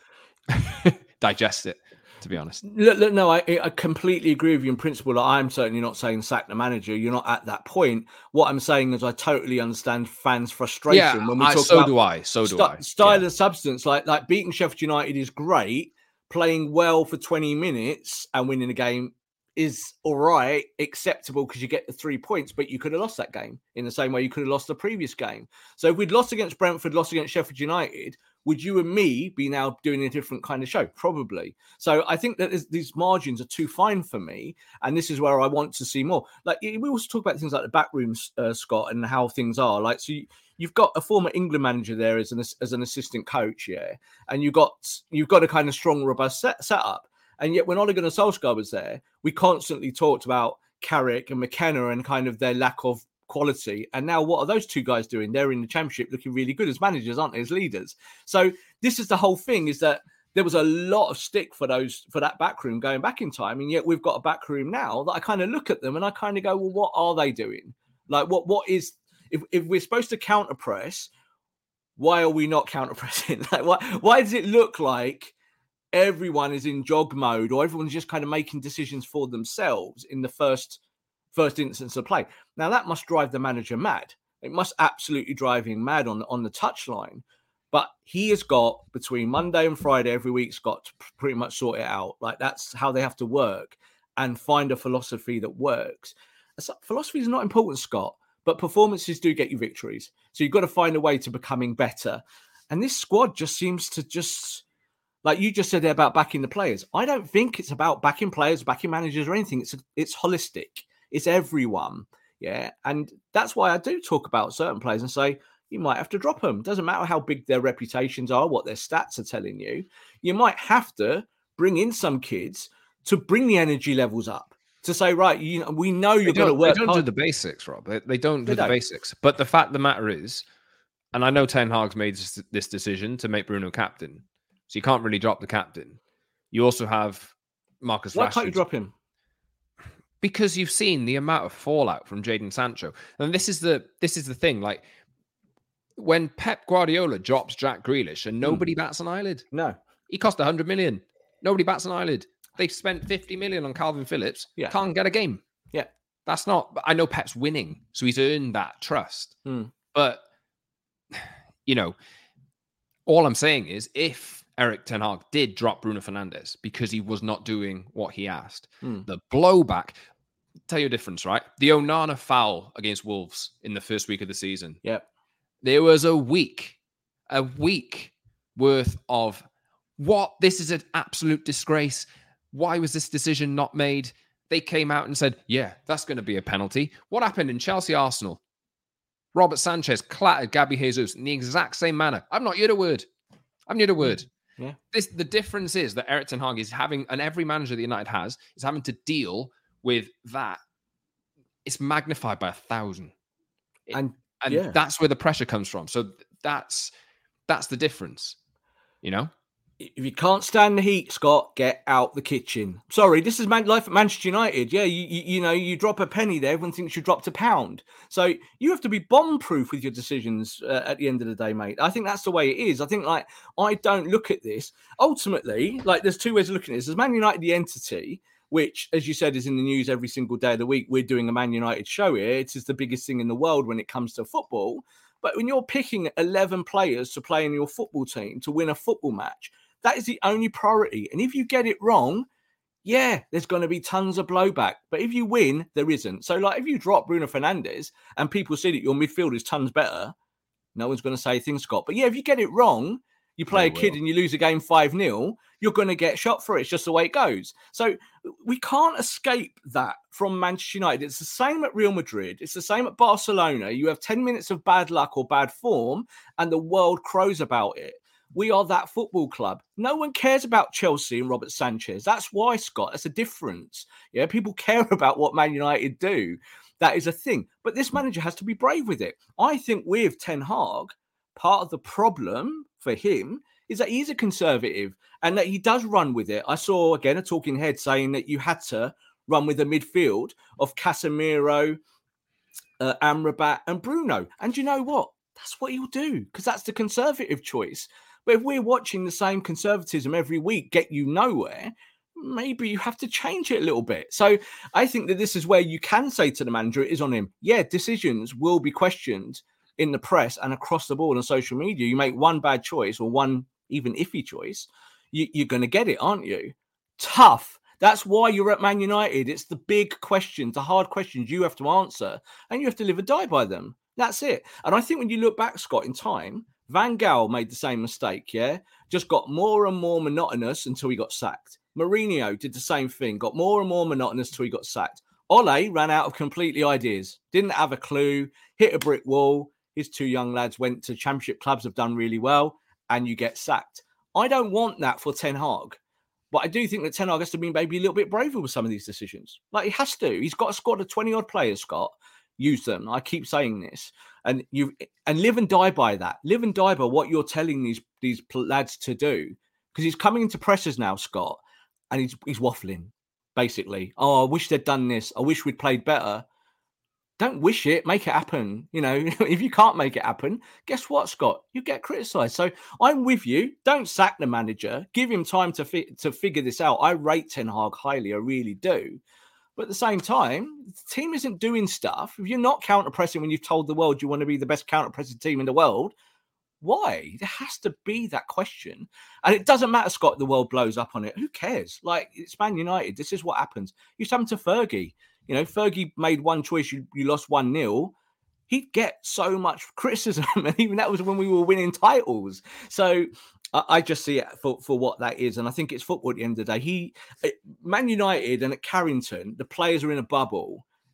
digest it, to be honest. Look, no, I completely agree with you in principle. I'm certainly not saying sack the manager. You're not at that point. What I'm saying is I totally understand fans' frustration when we talk about style and substance. Like beating Sheffield United is great. Playing well for 20 minutes and winning a game is all right, acceptable because you get the 3 points, but you could have lost that game in the same way you could have lost the previous game. So if we'd lost against Brentford, lost against Sheffield United, would you and me be now doing a different kind of show? Probably. So I think that these margins are too fine for me, and this is where I want to see more. Like, we also talk about things like the back rooms, Scott, and how things are. Like, so you've got a former England manager there as an assistant coach, and you've got a kind of strong, robust setup. And yet when Ole Gunnar Solskjaer was there, we constantly talked about Carrick and McKenna and kind of their lack of quality. And now what are those two guys doing? They're in the Championship looking really good as managers, aren't they, as leaders? So this is the whole thing, is that there was a lot of stick for that backroom going back in time. And yet we've got a backroom now that I kind of look at them and I kind of go, well, what are they doing? Like, what is, if we're supposed to counter press, why are we not counter pressing? Like, why does it look like everyone is in jog mode, or everyone's just kind of making decisions for themselves in the first instance of play? Now that must drive the manager mad. It must absolutely drive him mad on the touchline. But he has got between Monday and Friday every week, Scott, to pretty much sort it out. Like, that's how they have to work and find a philosophy that works. Philosophy is not important, Scott, but performances do get you victories. So you've got to find a way to becoming better. And this squad just seems to like you just said there about backing the players. I don't think it's about backing players, backing managers or anything. It's holistic. It's everyone. Yeah. And that's why I do talk about certain players and say, you might have to drop them. Doesn't matter how big their reputations are, what their stats are telling you. You might have to bring in some kids to bring the energy levels up. To say, right, we know you're going to work. They don't do the basics, Rob. They don't do the basics. But the fact of the matter is, and I know Ten Hag's made this decision to make Bruno captain, so you can't really drop the captain. You also have Marcus Rashford. Why can't you drop him? Because you've seen the amount of fallout from Jadon Sancho, and this is the thing. Like when Pep Guardiola drops Jack Grealish, and nobody bats an eyelid. No, he cost 100 million. Nobody bats an eyelid. They've spent 50 million on Calvin Phillips. Yeah. Can't get a game. Yeah. That's not, I know Pep's winning, so he's earned that trust. But, all I'm saying is if Erik ten Hag did drop Bruno Fernandes because he was not doing what he asked, the blowback, tell you a difference, right? The Onana foul against Wolves in the first week of the season. Yeah. There was a week worth of this is an absolute disgrace. Why was this decision not made? They came out and said, yeah, that's going to be a penalty. What happened in Chelsea Arsenal? Robert Sanchez clattered Gabby Jesus in the exact same manner. I'm not yet a word. Yeah. The difference is that Erik ten Hag is having, and every manager that United has, is having to deal with that. It's magnified by 1,000. And that's where the pressure comes from. So that's the difference, If you can't stand the heat, Scott, get out the kitchen. Sorry, this is life at Manchester United. Yeah, you drop a penny there, everyone thinks you dropped a pound. So you have to be bomb-proof with your decisions at the end of the day, mate. I think that's the way it is. I think, I don't look at this. Ultimately, there's two ways of looking at this. There's Man United, the entity, which, as you said, is in the news every single day of the week. We're doing a Man United show here. It's just the biggest thing in the world when it comes to football. But when you're picking 11 players to play in your football team to win a football match, that is the only priority. And if you get it wrong, there's going to be tons of blowback. But if you win, there isn't. So, if you drop Bruno Fernandes and people see that your midfield is tons better, no one's going to say things, Scott. But if you get it wrong, you play a kid and you lose a game 5-0, you're going to get shot for it. It's just the way it goes. So we can't escape that from Manchester United. It's the same at Real Madrid. It's the same at Barcelona. You have 10 minutes of bad luck or bad form and the world crows about it. We are that football club. No one cares about Chelsea and Robert Sanchez. That's why, Scott. That's a difference. Yeah, people care about what Man United do. That is a thing. But this manager has to be brave with it. I think with Ten Hag, part of the problem for him is that he's a conservative and that he does run with it. I saw, again, a talking head saying that you had to run with a midfield of Casemiro, Amrabat and Bruno. And you know what? That's what he'll do because that's the conservative choice. But if we're watching the same conservatism every week get you nowhere, maybe you have to change it a little bit. So I think that this is where you can say to the manager, it is on him. Yeah, decisions will be questioned in the press and across the board on social media. You make one bad choice or one even iffy choice, you're going to get it, aren't you? Tough. That's why you're at Man United. It's the big questions, the hard questions you have to answer, and you have to live or die by them. That's it. And I think when you look back, Scott, in time, Van Gaal made the same mistake, just got more and more monotonous until he got sacked. Mourinho did the same thing, got more and more monotonous until he got sacked. Ole ran out of completely ideas, didn't have a clue, hit a brick wall. His two young lads went to championship clubs, have done really well, and you get sacked. I don't want that for Ten Hag, but I do think that Ten Hag has to be maybe a little bit braver with some of these decisions. He has to. He's got a squad of 20-odd players, Scott. Use them. I keep saying this. And live and die by that. Live and die by what you're telling these lads to do. Because he's coming into pressures now, Scott, and he's waffling, basically. Oh, I wish they'd done this. I wish we'd played better. Don't wish it. Make it happen. If you can't make it happen, guess what, Scott? You get criticised. So I'm with you. Don't sack the manager. Give him time to figure this out. I rate Ten Hag highly. I really do. But at the same time, the team isn't doing stuff. If you're not counter-pressing when you've told the world you want to be the best counter-pressing team in the world, why? There has to be that question. And it doesn't matter, Scott, the world blows up on it. Who cares? It's Man United. This is what happens. You happened to Fergie. Fergie made one choice. You lost 1-0. He'd get so much criticism. And even that was when we were winning titles. So I just see it for what that is. And I think it's football at the end of the day. Man United and at Carrington, the players are in a bubble.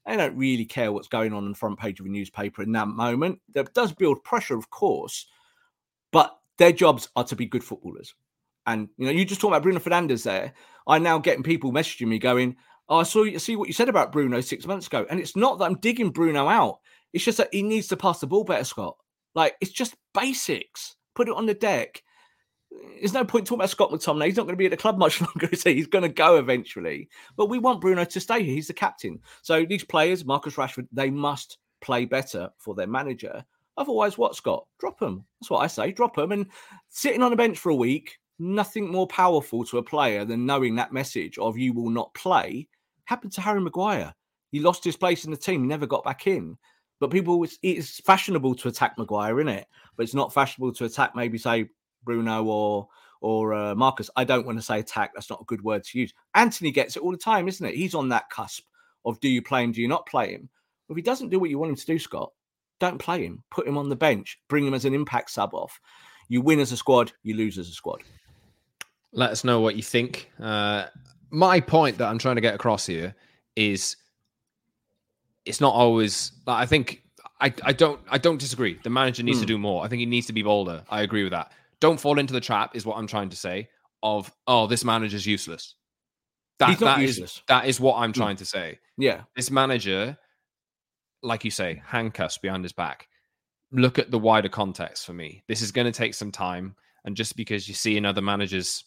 They don't really care what's going on the front page of a newspaper in that moment. That does build pressure, of course, but their jobs are to be good footballers. And, you just talk about Bruno Fernandes there. I'm now getting people messaging me going, oh, I see what you said about Bruno 6 months ago. And it's not that I'm digging Bruno out. It's just that he needs to pass the ball better, Scott. Like, it's just basics. Put it on the deck. There's no point talking about Scott McTominay. He's not going to be at the club much longer, is he? He's going to go eventually. But we want Bruno to stay here. He's the captain. So these players, Marcus Rashford, they must play better for their manager. Otherwise, what, Scott? Drop them. That's what I say. Drop them. And sitting on the bench for a week, nothing more powerful to a player than knowing that message of you will not play happened to Harry Maguire. He lost his place in the team, never got back in. But it's fashionable to attack Maguire, isn't it? But it's not fashionable to attack maybe, say, Bruno or Marcus. I don't want to say attack. That's not a good word to use. Anthony gets it all the time, isn't it? He's on that cusp of do you play him, do you not play him? If he doesn't do what you want him to do, Scott, don't play him. Put him on the bench. Bring him as an impact sub off. You win as a squad, you lose as a squad. Let us know what you think. My point that I'm trying to get across here is it's not always. I think I don't disagree. The manager needs to do more. I think he needs to be bolder. I agree with that. Don't fall into the trap, is what I'm trying to say. Of this manager's useless. He's not useless. That is what I'm trying to say. Yeah, this manager, like you say, handcuffs behind his back. Look at the wider context for me. This is going to take some time, and just because you see in other managers,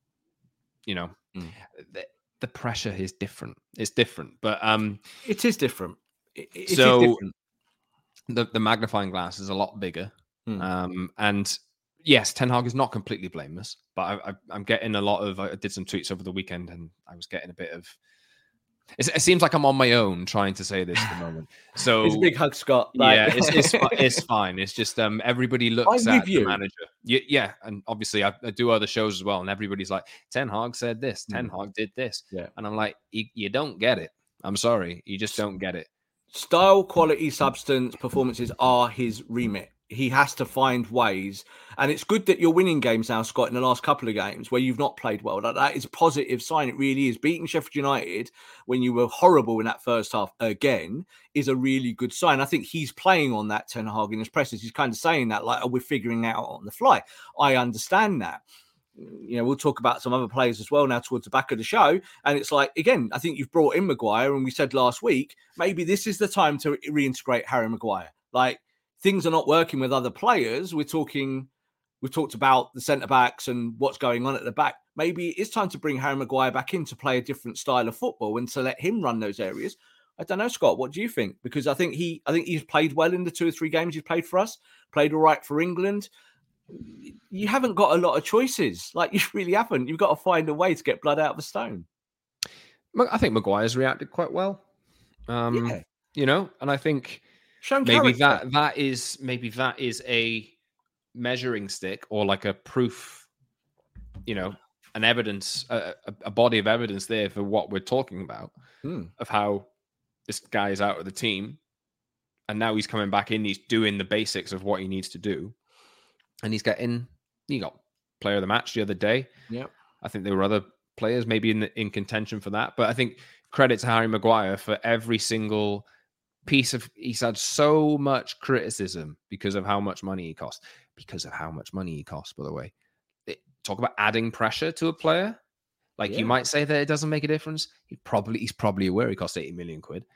the pressure is different. It's different, but it is different. It is different. The magnifying glass is a lot bigger, and yes, Ten Hag is not completely blameless, but I'm getting a lot of. I did some tweets over the weekend, and I was getting a bit of. It seems like I'm on my own trying to say this at the moment. So it's a big hug, Scott. Yeah, it's fine. It's just everybody looks at the manager. Yeah, and obviously I do other shows as well, and everybody's like, Ten Hag said this, Ten Hag did this, and I'm like, you don't get it. I'm sorry, you just don't get it. Style, quality, substance, performances are his remit. He has to find ways. And it's good that you're winning games now, Scott, in the last couple of games where you've not played well. That is a positive sign. It really is. Beating Sheffield United when you were horrible in that first half again is a really good sign. I think he's playing on that, Ten Hag, in his presses. He's kind of saying that, like, we're figuring out on the fly. I understand that. We'll talk about some other players as well now towards the back of the show. And it's like, again, I think you've brought in Maguire, and we said last week, maybe this is the time to reintegrate Harry Maguire. Like, things are not working with other players. We've talked about the centre-backs and what's going on at the back. Maybe it's time to bring Harry Maguire back in to play a different style of football and to let him run those areas. I don't know, Scott, what do you think? Because I think he's played well in the 2 or 3 games he's played for us, played all right for England. You haven't got a lot of choices. Like, you really haven't. You've got to find a way to get blood out of a stone. I think Maguire's reacted quite well. And I think maybe that is a measuring stick or like a proof, an evidence, a body of evidence there for what we're talking about of how this guy is out of the team, and now he's coming back in. He's doing the basics of what he needs to do, and he got player of the match the other day. Yeah, I think there were other players maybe in contention for that, but I think credit to Harry Maguire for every single he's had so much criticism because of how much money he cost. By the way. Talk about adding pressure to a player. Like, you might say that it doesn't make a difference. He's probably aware he cost 80 million quid,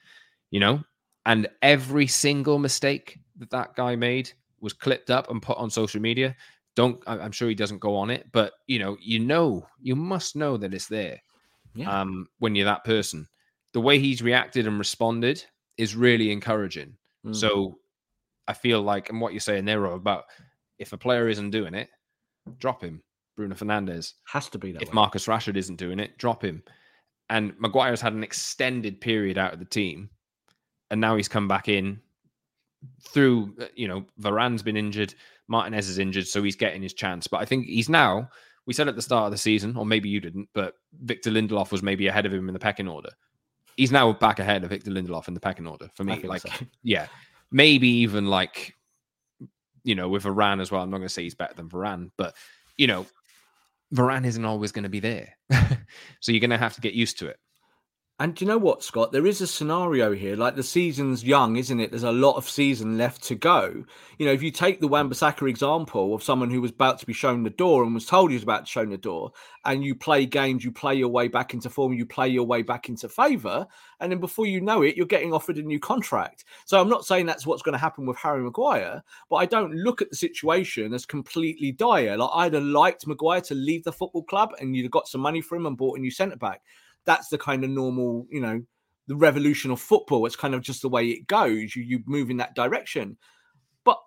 and every single mistake that guy made was clipped up and put on social media. I'm sure he doesn't go on it, but you must know that it's there. Yeah. When you're that person, the way he's reacted and responded is really encouraging. So I feel like, and what you're saying there about if a player isn't doing it, drop him. Bruno Fernandes has to be that. If Marcus Rashford isn't doing it, drop him. And Maguire's had an extended period out of the team, and now he's come back in through, Varane's been injured, Martinez is injured, so he's getting his chance. But I think he's now, we said at the start of the season, or maybe you didn't, but Victor Lindelof was maybe ahead of him in the pecking order. He's now back ahead of Victor Lindelof in the pecking order for me. Like, so. Yeah, maybe even like, with Varane as well. I'm not going to say he's better than Varane, but, Varane isn't always going to be there. So you're going to have to get used to it. And do you know what, Scott? There is a scenario here. Like, the season's young, isn't it? There's a lot of season left to go. You know, if you take the Wan-Bissaka example of someone who was about to be shown the door and was told he was about to show the door, and you play games, you play your way back into form, you play your way back into favour, and then before you know it, you're getting offered a new contract. So I'm not saying that's what's going to happen with Harry Maguire, but I don't look at the situation as completely dire. Like, I'd have liked Maguire to leave the football club and you'd have got some money for him and bought a new centre-back. That's the kind of normal, you know, the revolution of football. It's kind of just the way it goes. You move in that direction. But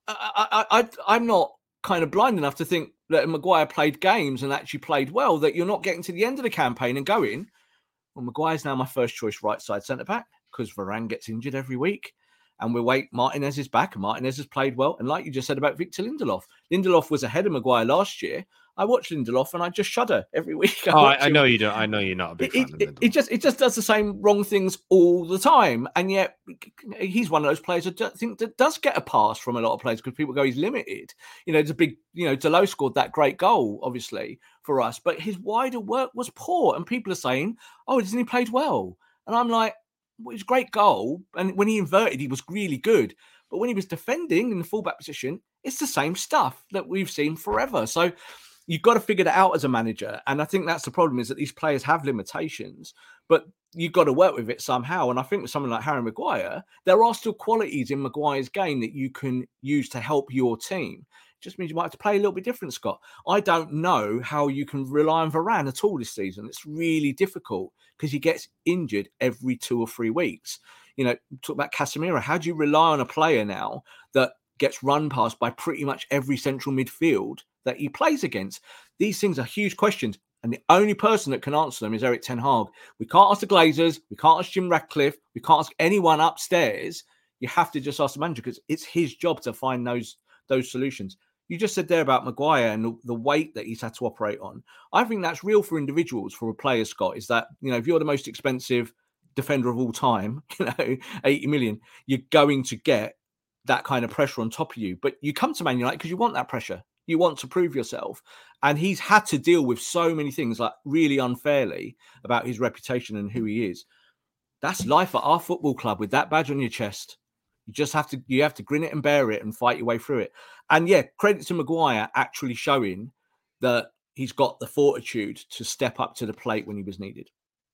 I'm not kind of blind enough to think that Maguire played games and actually played well, that you're not getting to the end of the campaign and going, well, Maguire's now my first choice right side centre-back because Varane gets injured every week. And we wait, Martinez is back, and Martinez has played well. And like you just said about Victor Lindelof, Lindelof was ahead of Maguire last year. I watch Lindelof and I just shudder every week. I know you don't. I know you're not a big fan of Lindelof. It just does the same wrong things all the time. And yet he's one of those players that does get a pass from a lot of players because people go, he's limited. You know, it's a big, you know, Dalot scored that great goal, obviously, for us. But his wider work was poor. And people are saying, oh, hasn't he played well? And I'm like, well, it was a great goal. And when he inverted, he was really good. But when he was defending in the fullback position, it's the same stuff that we've seen forever. So you've got to figure that out as a manager. And I think that's the problem, is that these players have limitations, but you've got to work with it somehow. And I think with someone like Harry Maguire, there are still qualities in Maguire's game that you can use to help your team. It just means you might have to play a little bit different, Scott. I don't know how you can rely on Varane at all this season. It's really difficult because he gets injured every 2 or 3 weeks. You know, talk about Casemiro. How do you rely on a player now that gets run past by pretty much every central midfield that he plays against? These things are huge questions, and the only person that can answer them is Erik ten Hag. We can't ask the Glazers, we can't ask Jim Ratcliffe, we can't ask anyone upstairs. You have to just ask the manager, because it's his job to find those solutions. You just said there about Maguire and the weight that he's had to operate on. I think that's real for individuals, for a player, Scott, is that, you know, if you're the most expensive defender of all time, you know, 80 million, you're going to get that kind of pressure on top of you. But you come to Man United because you want that pressure. You want to prove yourself. And he's had to deal with so many things, like, really unfairly, about his reputation and who he is. That's life at our football club with that badge on your chest. You have to grin it and bear it and fight your way through it. And yeah, credit to Maguire actually showing that he's got the fortitude to step up to the plate when he was needed.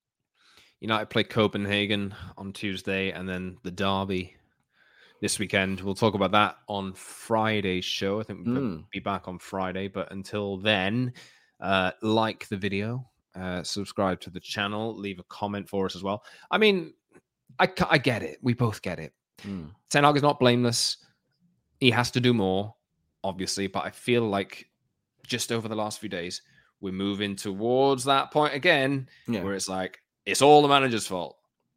United play Copenhagen on Tuesday and then the derby this weekend. We'll talk about that on Friday's show. I think we'll be back on Friday. But until then, like the video, subscribe to the channel, leave a comment for us as well. I mean, I get it. We both get it. Ten Hag is not blameless. He has to do more, obviously. But I feel like just over the last few days, we're moving towards that point again, where it's like, it's all the manager's fault.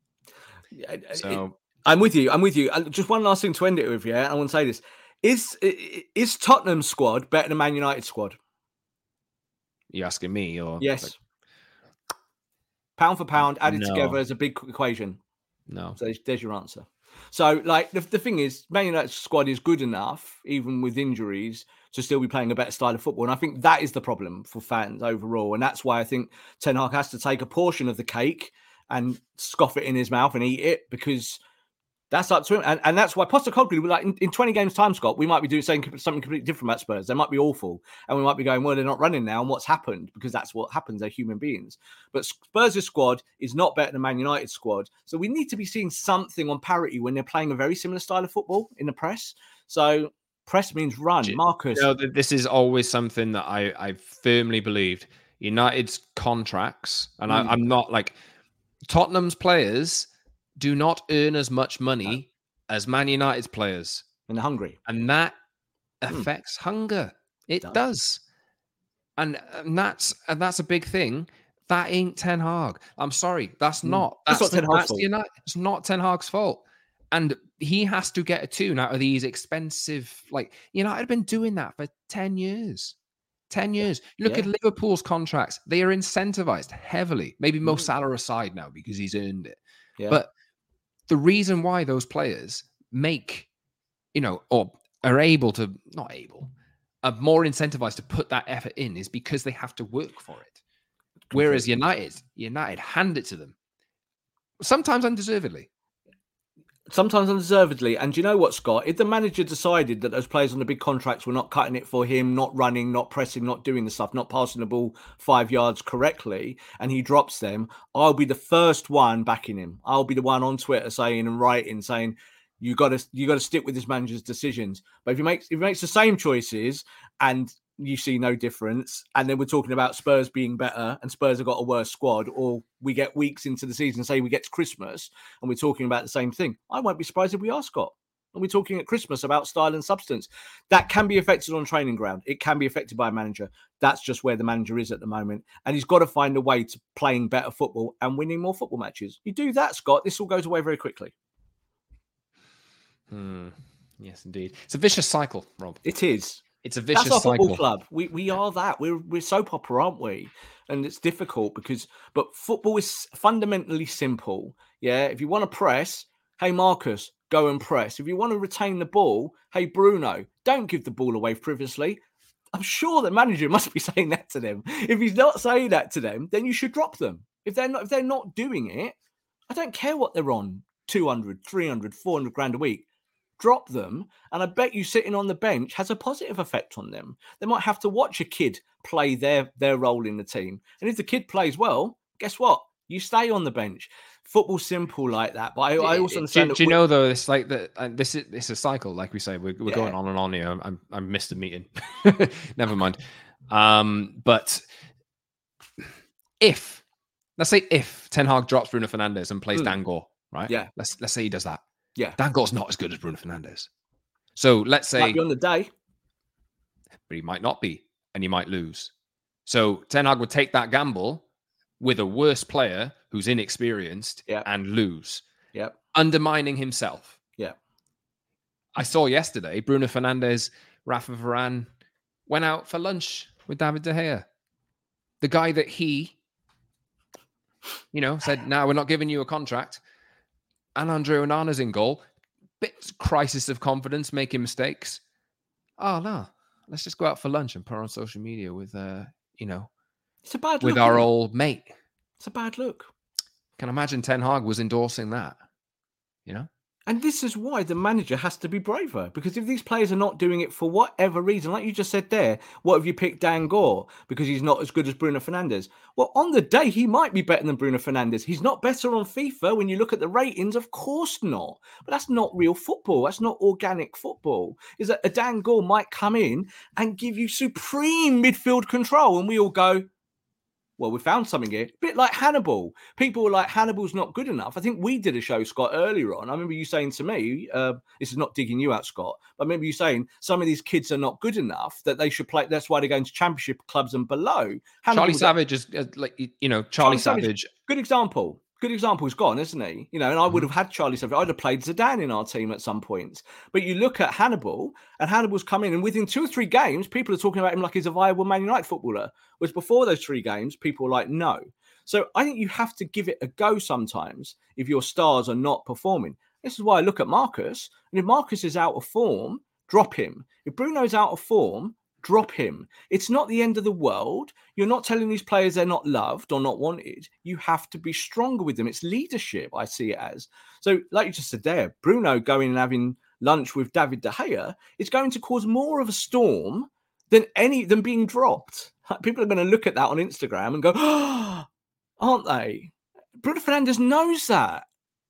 So I'm with you. Just one last thing to end it with, yeah. I want to say this: is Tottenham's squad better than Man United's squad? You asking me, or yes? Like, pound for pound, added together as a big equation. No. So there's your answer. So, like, the thing is, Man United's squad is good enough, even with injuries, to still be playing a better style of football. And I think that is the problem for fans overall. And that's why I think Ten Hag has to take a portion of the cake and scoff it in his mouth and eat it, because that's up to him. And that's why Postecoglou, like, in 20 games' time, Scott, we might be doing something completely different about Spurs. They might be awful. And we might be going, well, they're not running now. And what's happened? Because that's what happens. They're human beings. But Spurs' squad is not better than Man United's squad. So we need to be seeing something on parity when they're playing a very similar style of football in the press. So press means run. Marcus. You know, this is always something that I firmly believed. United's contracts, and I'm not like, Tottenham's players do not earn as much money as Man United's players. And they're hungry. And that affects hunger. It does. And that's a big thing. That ain't Ten Hag. I'm sorry. That's not Ten Hag's fault. It's not Ten Hag's fault. And he has to get a tune out of these expensive, like, United have been doing that for 10 years. 10 years. Look at Liverpool's contracts. They are incentivized heavily. Maybe Mo Salah aside now because he's earned it. Yeah. But the reason why those players make, or are more incentivized to put that effort in is because they have to work for it. Whereas United hand it to them. Sometimes undeservedly. Sometimes undeservedly. And you know what, Scott? If the manager decided that those players on the big contracts were not cutting it for him, not running, not pressing, not doing the stuff, not passing the ball 5 yards correctly, and he drops them, I'll be the first one backing him. I'll be the one on Twitter saying and writing, saying, you got to stick with this manager's decisions. But if he makes the same choices and you see no difference, and then we're talking about Spurs being better and Spurs have got a worse squad, or we get weeks into the season, say we get to Christmas and we're talking about the same thing, I won't be surprised if we are, Scott. And we're talking at Christmas about style and substance. That can be affected on training ground. It can be affected by a manager. That's just where the manager is at the moment. And he's got to find a way to playing better football and winning more football matches. You do that, Scott, this all goes away very quickly. Yes, indeed. It's a vicious cycle, Rob. It is. It's a vicious cycle. That's our cycle. Football club. We are that. We're soap opera, aren't we? And it's difficult but football is fundamentally simple. Yeah. If you want to press, hey, Marcus, go and press. If you want to retain the ball, hey, Bruno, don't give the ball away frivolously. I'm sure the manager must be saying that to them. If he's not saying that to them, then you should drop them. If they're not doing it, I don't care what they're on, 200, 300, 400 grand a week. Drop them, and I bet you sitting on the bench has a positive effect on them. They might have to watch a kid play their role in the team. And if the kid plays well, guess what? You stay on the bench. Football's simple like that. But I also understand. Do you know though? It's like that. This is a cycle, like we say. We're going on and on here. I missed a meeting. Never mind. But let's say if Ten Hag drops Bruno Fernandes and plays Dangor, right? Yeah. Let's say he does that. Yeah. Dangor's not as good as Bruno Fernandes. So let's say might be on the day, but he might not be, and he might lose. So Ten Hag would take that gamble with a worse player who's inexperienced and lose. Yep. Undermining himself. Yeah. I saw yesterday Bruno Fernandes, Rafa Varane went out for lunch with David De Gea. The guy that he, said, "No, we're not giving you a contract." And Andre Onana's in goal. Bit crisis of confidence, making mistakes. Oh, no. Let's just go out for lunch and put on social media with, it's a bad with look, our old mate. It's a bad look. Can imagine Ten Hag was endorsing that, And this is why the manager has to be braver, because if these players are not doing it for whatever reason, like you just said there, what have you picked Dangor because he's not as good as Bruno Fernandes? Well, on the day, he might be better than Bruno Fernandes. He's not better on FIFA when you look at the ratings, of course not. But that's not real football. That's not organic football. Is that a Dangor might come in and give you supreme midfield control, and we all go, well, we found something here. A bit like Hannibal. People were like, Hannibal's not good enough. I think we did a show, Scott, earlier on. I remember you saying to me, this is not digging you out, Scott, but I remember you saying some of these kids are not good enough that they should play. That's why they're going to championship clubs and below. Charlie Savage is Charlie Savage. Good example. Good example. He's gone, isn't he? And I would have had Charlie Savage. I'd have played Zidane in our team at some points. But you look at Hannibal, and Hannibal's come in, and within 2 or 3 games, people are talking about him like he's a viable Man United footballer. Whereas before those 3 games, people were like, no. So I think you have to give it a go sometimes if your stars are not performing. This is why I look at Marcus. And if Marcus is out of form, drop him. If Bruno's out of form, drop him. It's not the end of the world. You're not telling these players they're not loved or not wanted. You have to be stronger with them. It's leadership, I see it as. So, like you just said there, Bruno going and having lunch with David De Gea is going to cause more of a storm than being dropped. People are going to look at that on Instagram and go, oh, aren't they? Bruno Fernandes knows that.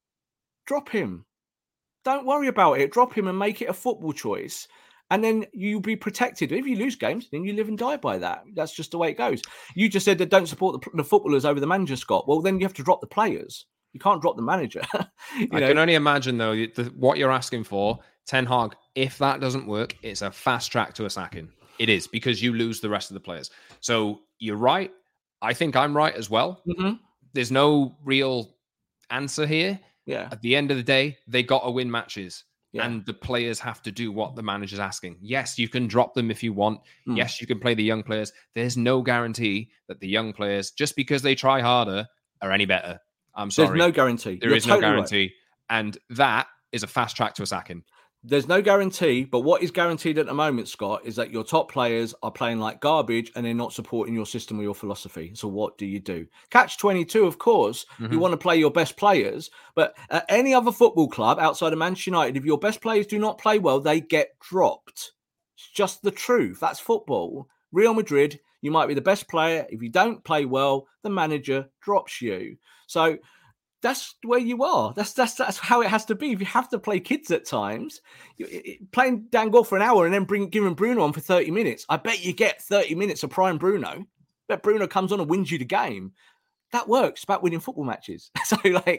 Drop him. Don't worry about it. Drop him and make it a football choice. And then you'll be protected. If you lose games, then you live and die by that. That's just the way it goes. You just said that don't support the footballers over the manager, Scott. Well, then you have to drop the players. You can't drop the manager. I can only imagine, though, what you're asking for, Ten Hag, if that doesn't work, it's a fast track to a sacking. It is, because you lose the rest of the players. So you're right. I think I'm right as well. Mm-hmm. There's no real answer here. Yeah. At the end of the day, they got to win matches. Yeah. And the players have to do what the manager's asking. Yes, you can drop them if you want. Yes, you can play the young players. There's no guarantee that the young players, just because they try harder, are any better. I'm sorry. There's no guarantee. There is no guarantee. Right. And that is a fast track to a sacking. There's no guarantee, but what is guaranteed at the moment, Scott, is that your top players are playing like garbage and they're not supporting your system or your philosophy. So what do you do? Catch-22, of course. You want to play your best players, but at any other football club outside of Manchester United, if your best players do not play well, they get dropped. It's just the truth. That's football. Real Madrid, you might be the best player. If you don't play well, the manager drops you. So that's where you are. That's how it has to be. If you have to play kids at times, playing Dangor for an hour and then giving Bruno on for 30 minutes, I bet you get 30 minutes of prime Bruno. I bet Bruno comes on and wins you the game. That works. It's about winning football matches. So,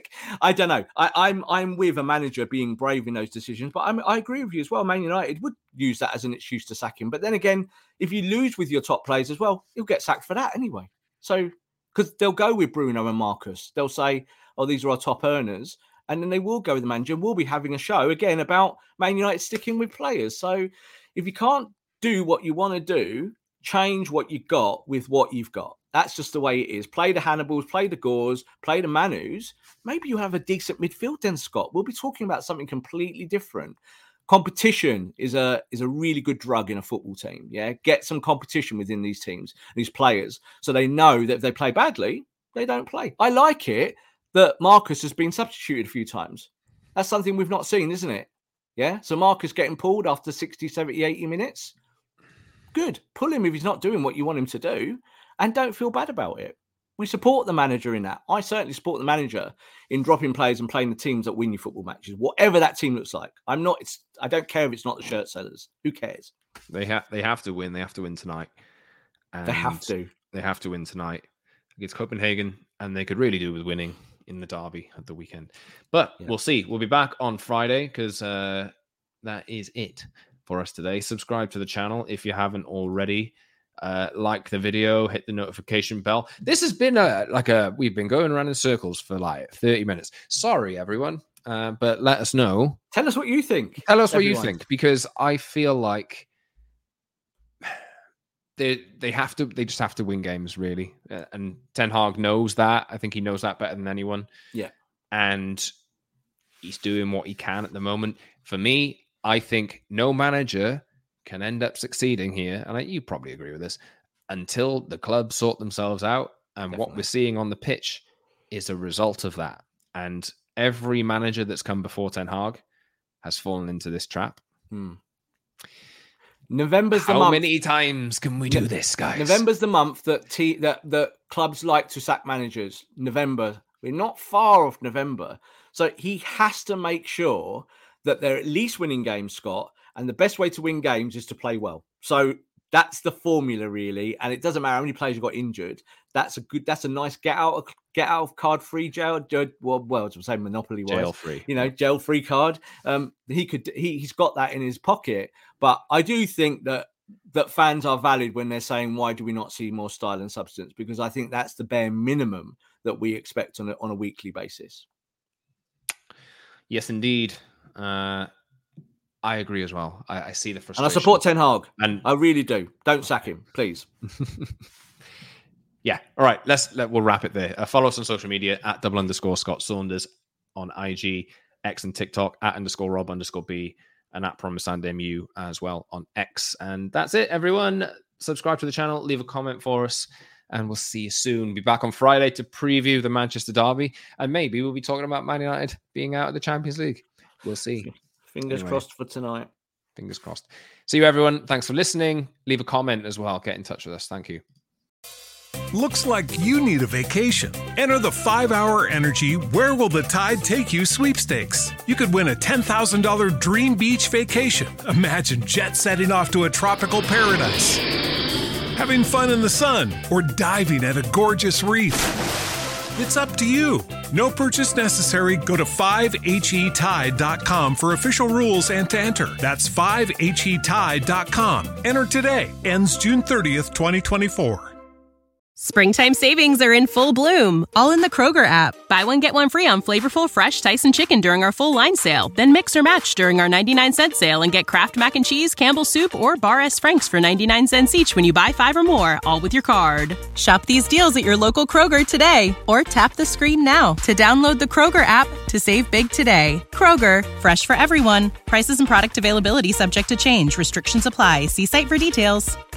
I don't know. I'm with a manager being brave in those decisions, but I agree with you as well. Man United would use that as an excuse to sack him. But then again, if you lose with your top players as well, he'll get sacked for that anyway. So, because they'll go with Bruno and Marcus. They'll say, oh, these are our top earners. And then they will go with the manager and we'll be having a show again about Man United sticking with players. So if you can't do what you want to do, change what you got with what you've got. That's just the way it is. Play the Hannibals, play the Gores, play the Manus. Maybe you have a decent midfield then, Scott. We'll be talking about something completely different. Competition is a really good drug in a football team. Yeah, get some competition within these teams, these players, so they know that if they play badly, they don't play. I like it that Marcus has been substituted a few times. That's something we've not seen, isn't it? Yeah. So Marcus getting pulled after 60, 70, 80 minutes. Good. Pull him if he's not doing what you want him to do, and don't feel bad about it. We support the manager in that. I certainly support the manager in dropping players and playing the teams that win you football matches, whatever that team looks like. I don't care if it's not the shirt sellers. Who cares? They have to win. They have to win tonight. And they have to. They have to win tonight against Copenhagen, and they could really do with winning in the derby at the weekend. But We'll see. We'll be back on Friday because that is it for us today. Subscribe to the channel if you haven't already. Like the video, hit the notification bell. This has been we've been going around in circles for 30 minutes. Sorry, everyone. But let us know. Tell us what you think. Tell us what you think, because I feel like they just have to win games, really. And Ten Hag knows that. I think he knows that better than anyone. Yeah. And he's doing what he can at the moment. For me, I think no manager can end up succeeding here, and you probably agree with this, until the club sort themselves out. And Definitely. What we're seeing on the pitch is a result of that. And every manager that's come before Ten Hag has fallen into this trap. November's the month. month. How many times can we do this, guys? November's the month that clubs like to sack managers. November. We're not far off November. So he has to make sure that they're at least winning games, Scott. And the best way to win games is to play well. So that's the formula, really. And it doesn't matter how many players got injured. That's a nice get out of card free jail. Well, to say Monopoly wise, jail free. Jail free card. He's got that in his pocket. But I do think that fans are valid when they're saying, why do we not see more style and substance? Because I think that's the bare minimum that we expect on a weekly basis. Yes, indeed. I agree as well. I see the frustration. And I support Ten Hag. And I really do. Don't sack him, please. Yeah. All right. We'll wrap it there. Follow us on social media at @_Scott Saunders on IG, X and TikTok, @_Rob_B, and @PromiseSandMU as well on X. And that's it, everyone. Subscribe to the channel, leave a comment for us, and we'll see you soon. Be back on Friday to preview the Manchester derby, and maybe we'll be talking about Man United being out of the Champions League. We'll see. Fingers crossed for tonight. Fingers crossed. See you, everyone. Thanks for listening. Leave a comment as well. Get in touch with us. Thank you. Looks like you need a vacation. Enter the 5-Hour Energy Where Will the Tide Take You sweepstakes. You could win a $10,000 dream beach vacation. Imagine jet setting off to a tropical paradise, having fun in the sun, or diving at a gorgeous reef. It's up to you. No purchase necessary. Go to 5HETide.com for official rules and to enter. That's 5HETide.com. Enter today. Ends June 30th, 2024. Springtime savings are in full bloom, all in the Kroger app. Buy one, get one free on flavorful, fresh Tyson chicken during our full line sale. Then mix or match during our 99-cent sale and get Kraft Mac and Cheese, Campbell's Soup, or Bar S. Frank's for 99 cents each when you buy 5 or more, all with your card. Shop these deals at your local Kroger today, or tap the screen now to download the Kroger app to save big today. Kroger, fresh for everyone. Prices and product availability subject to change. Restrictions apply. See site for details.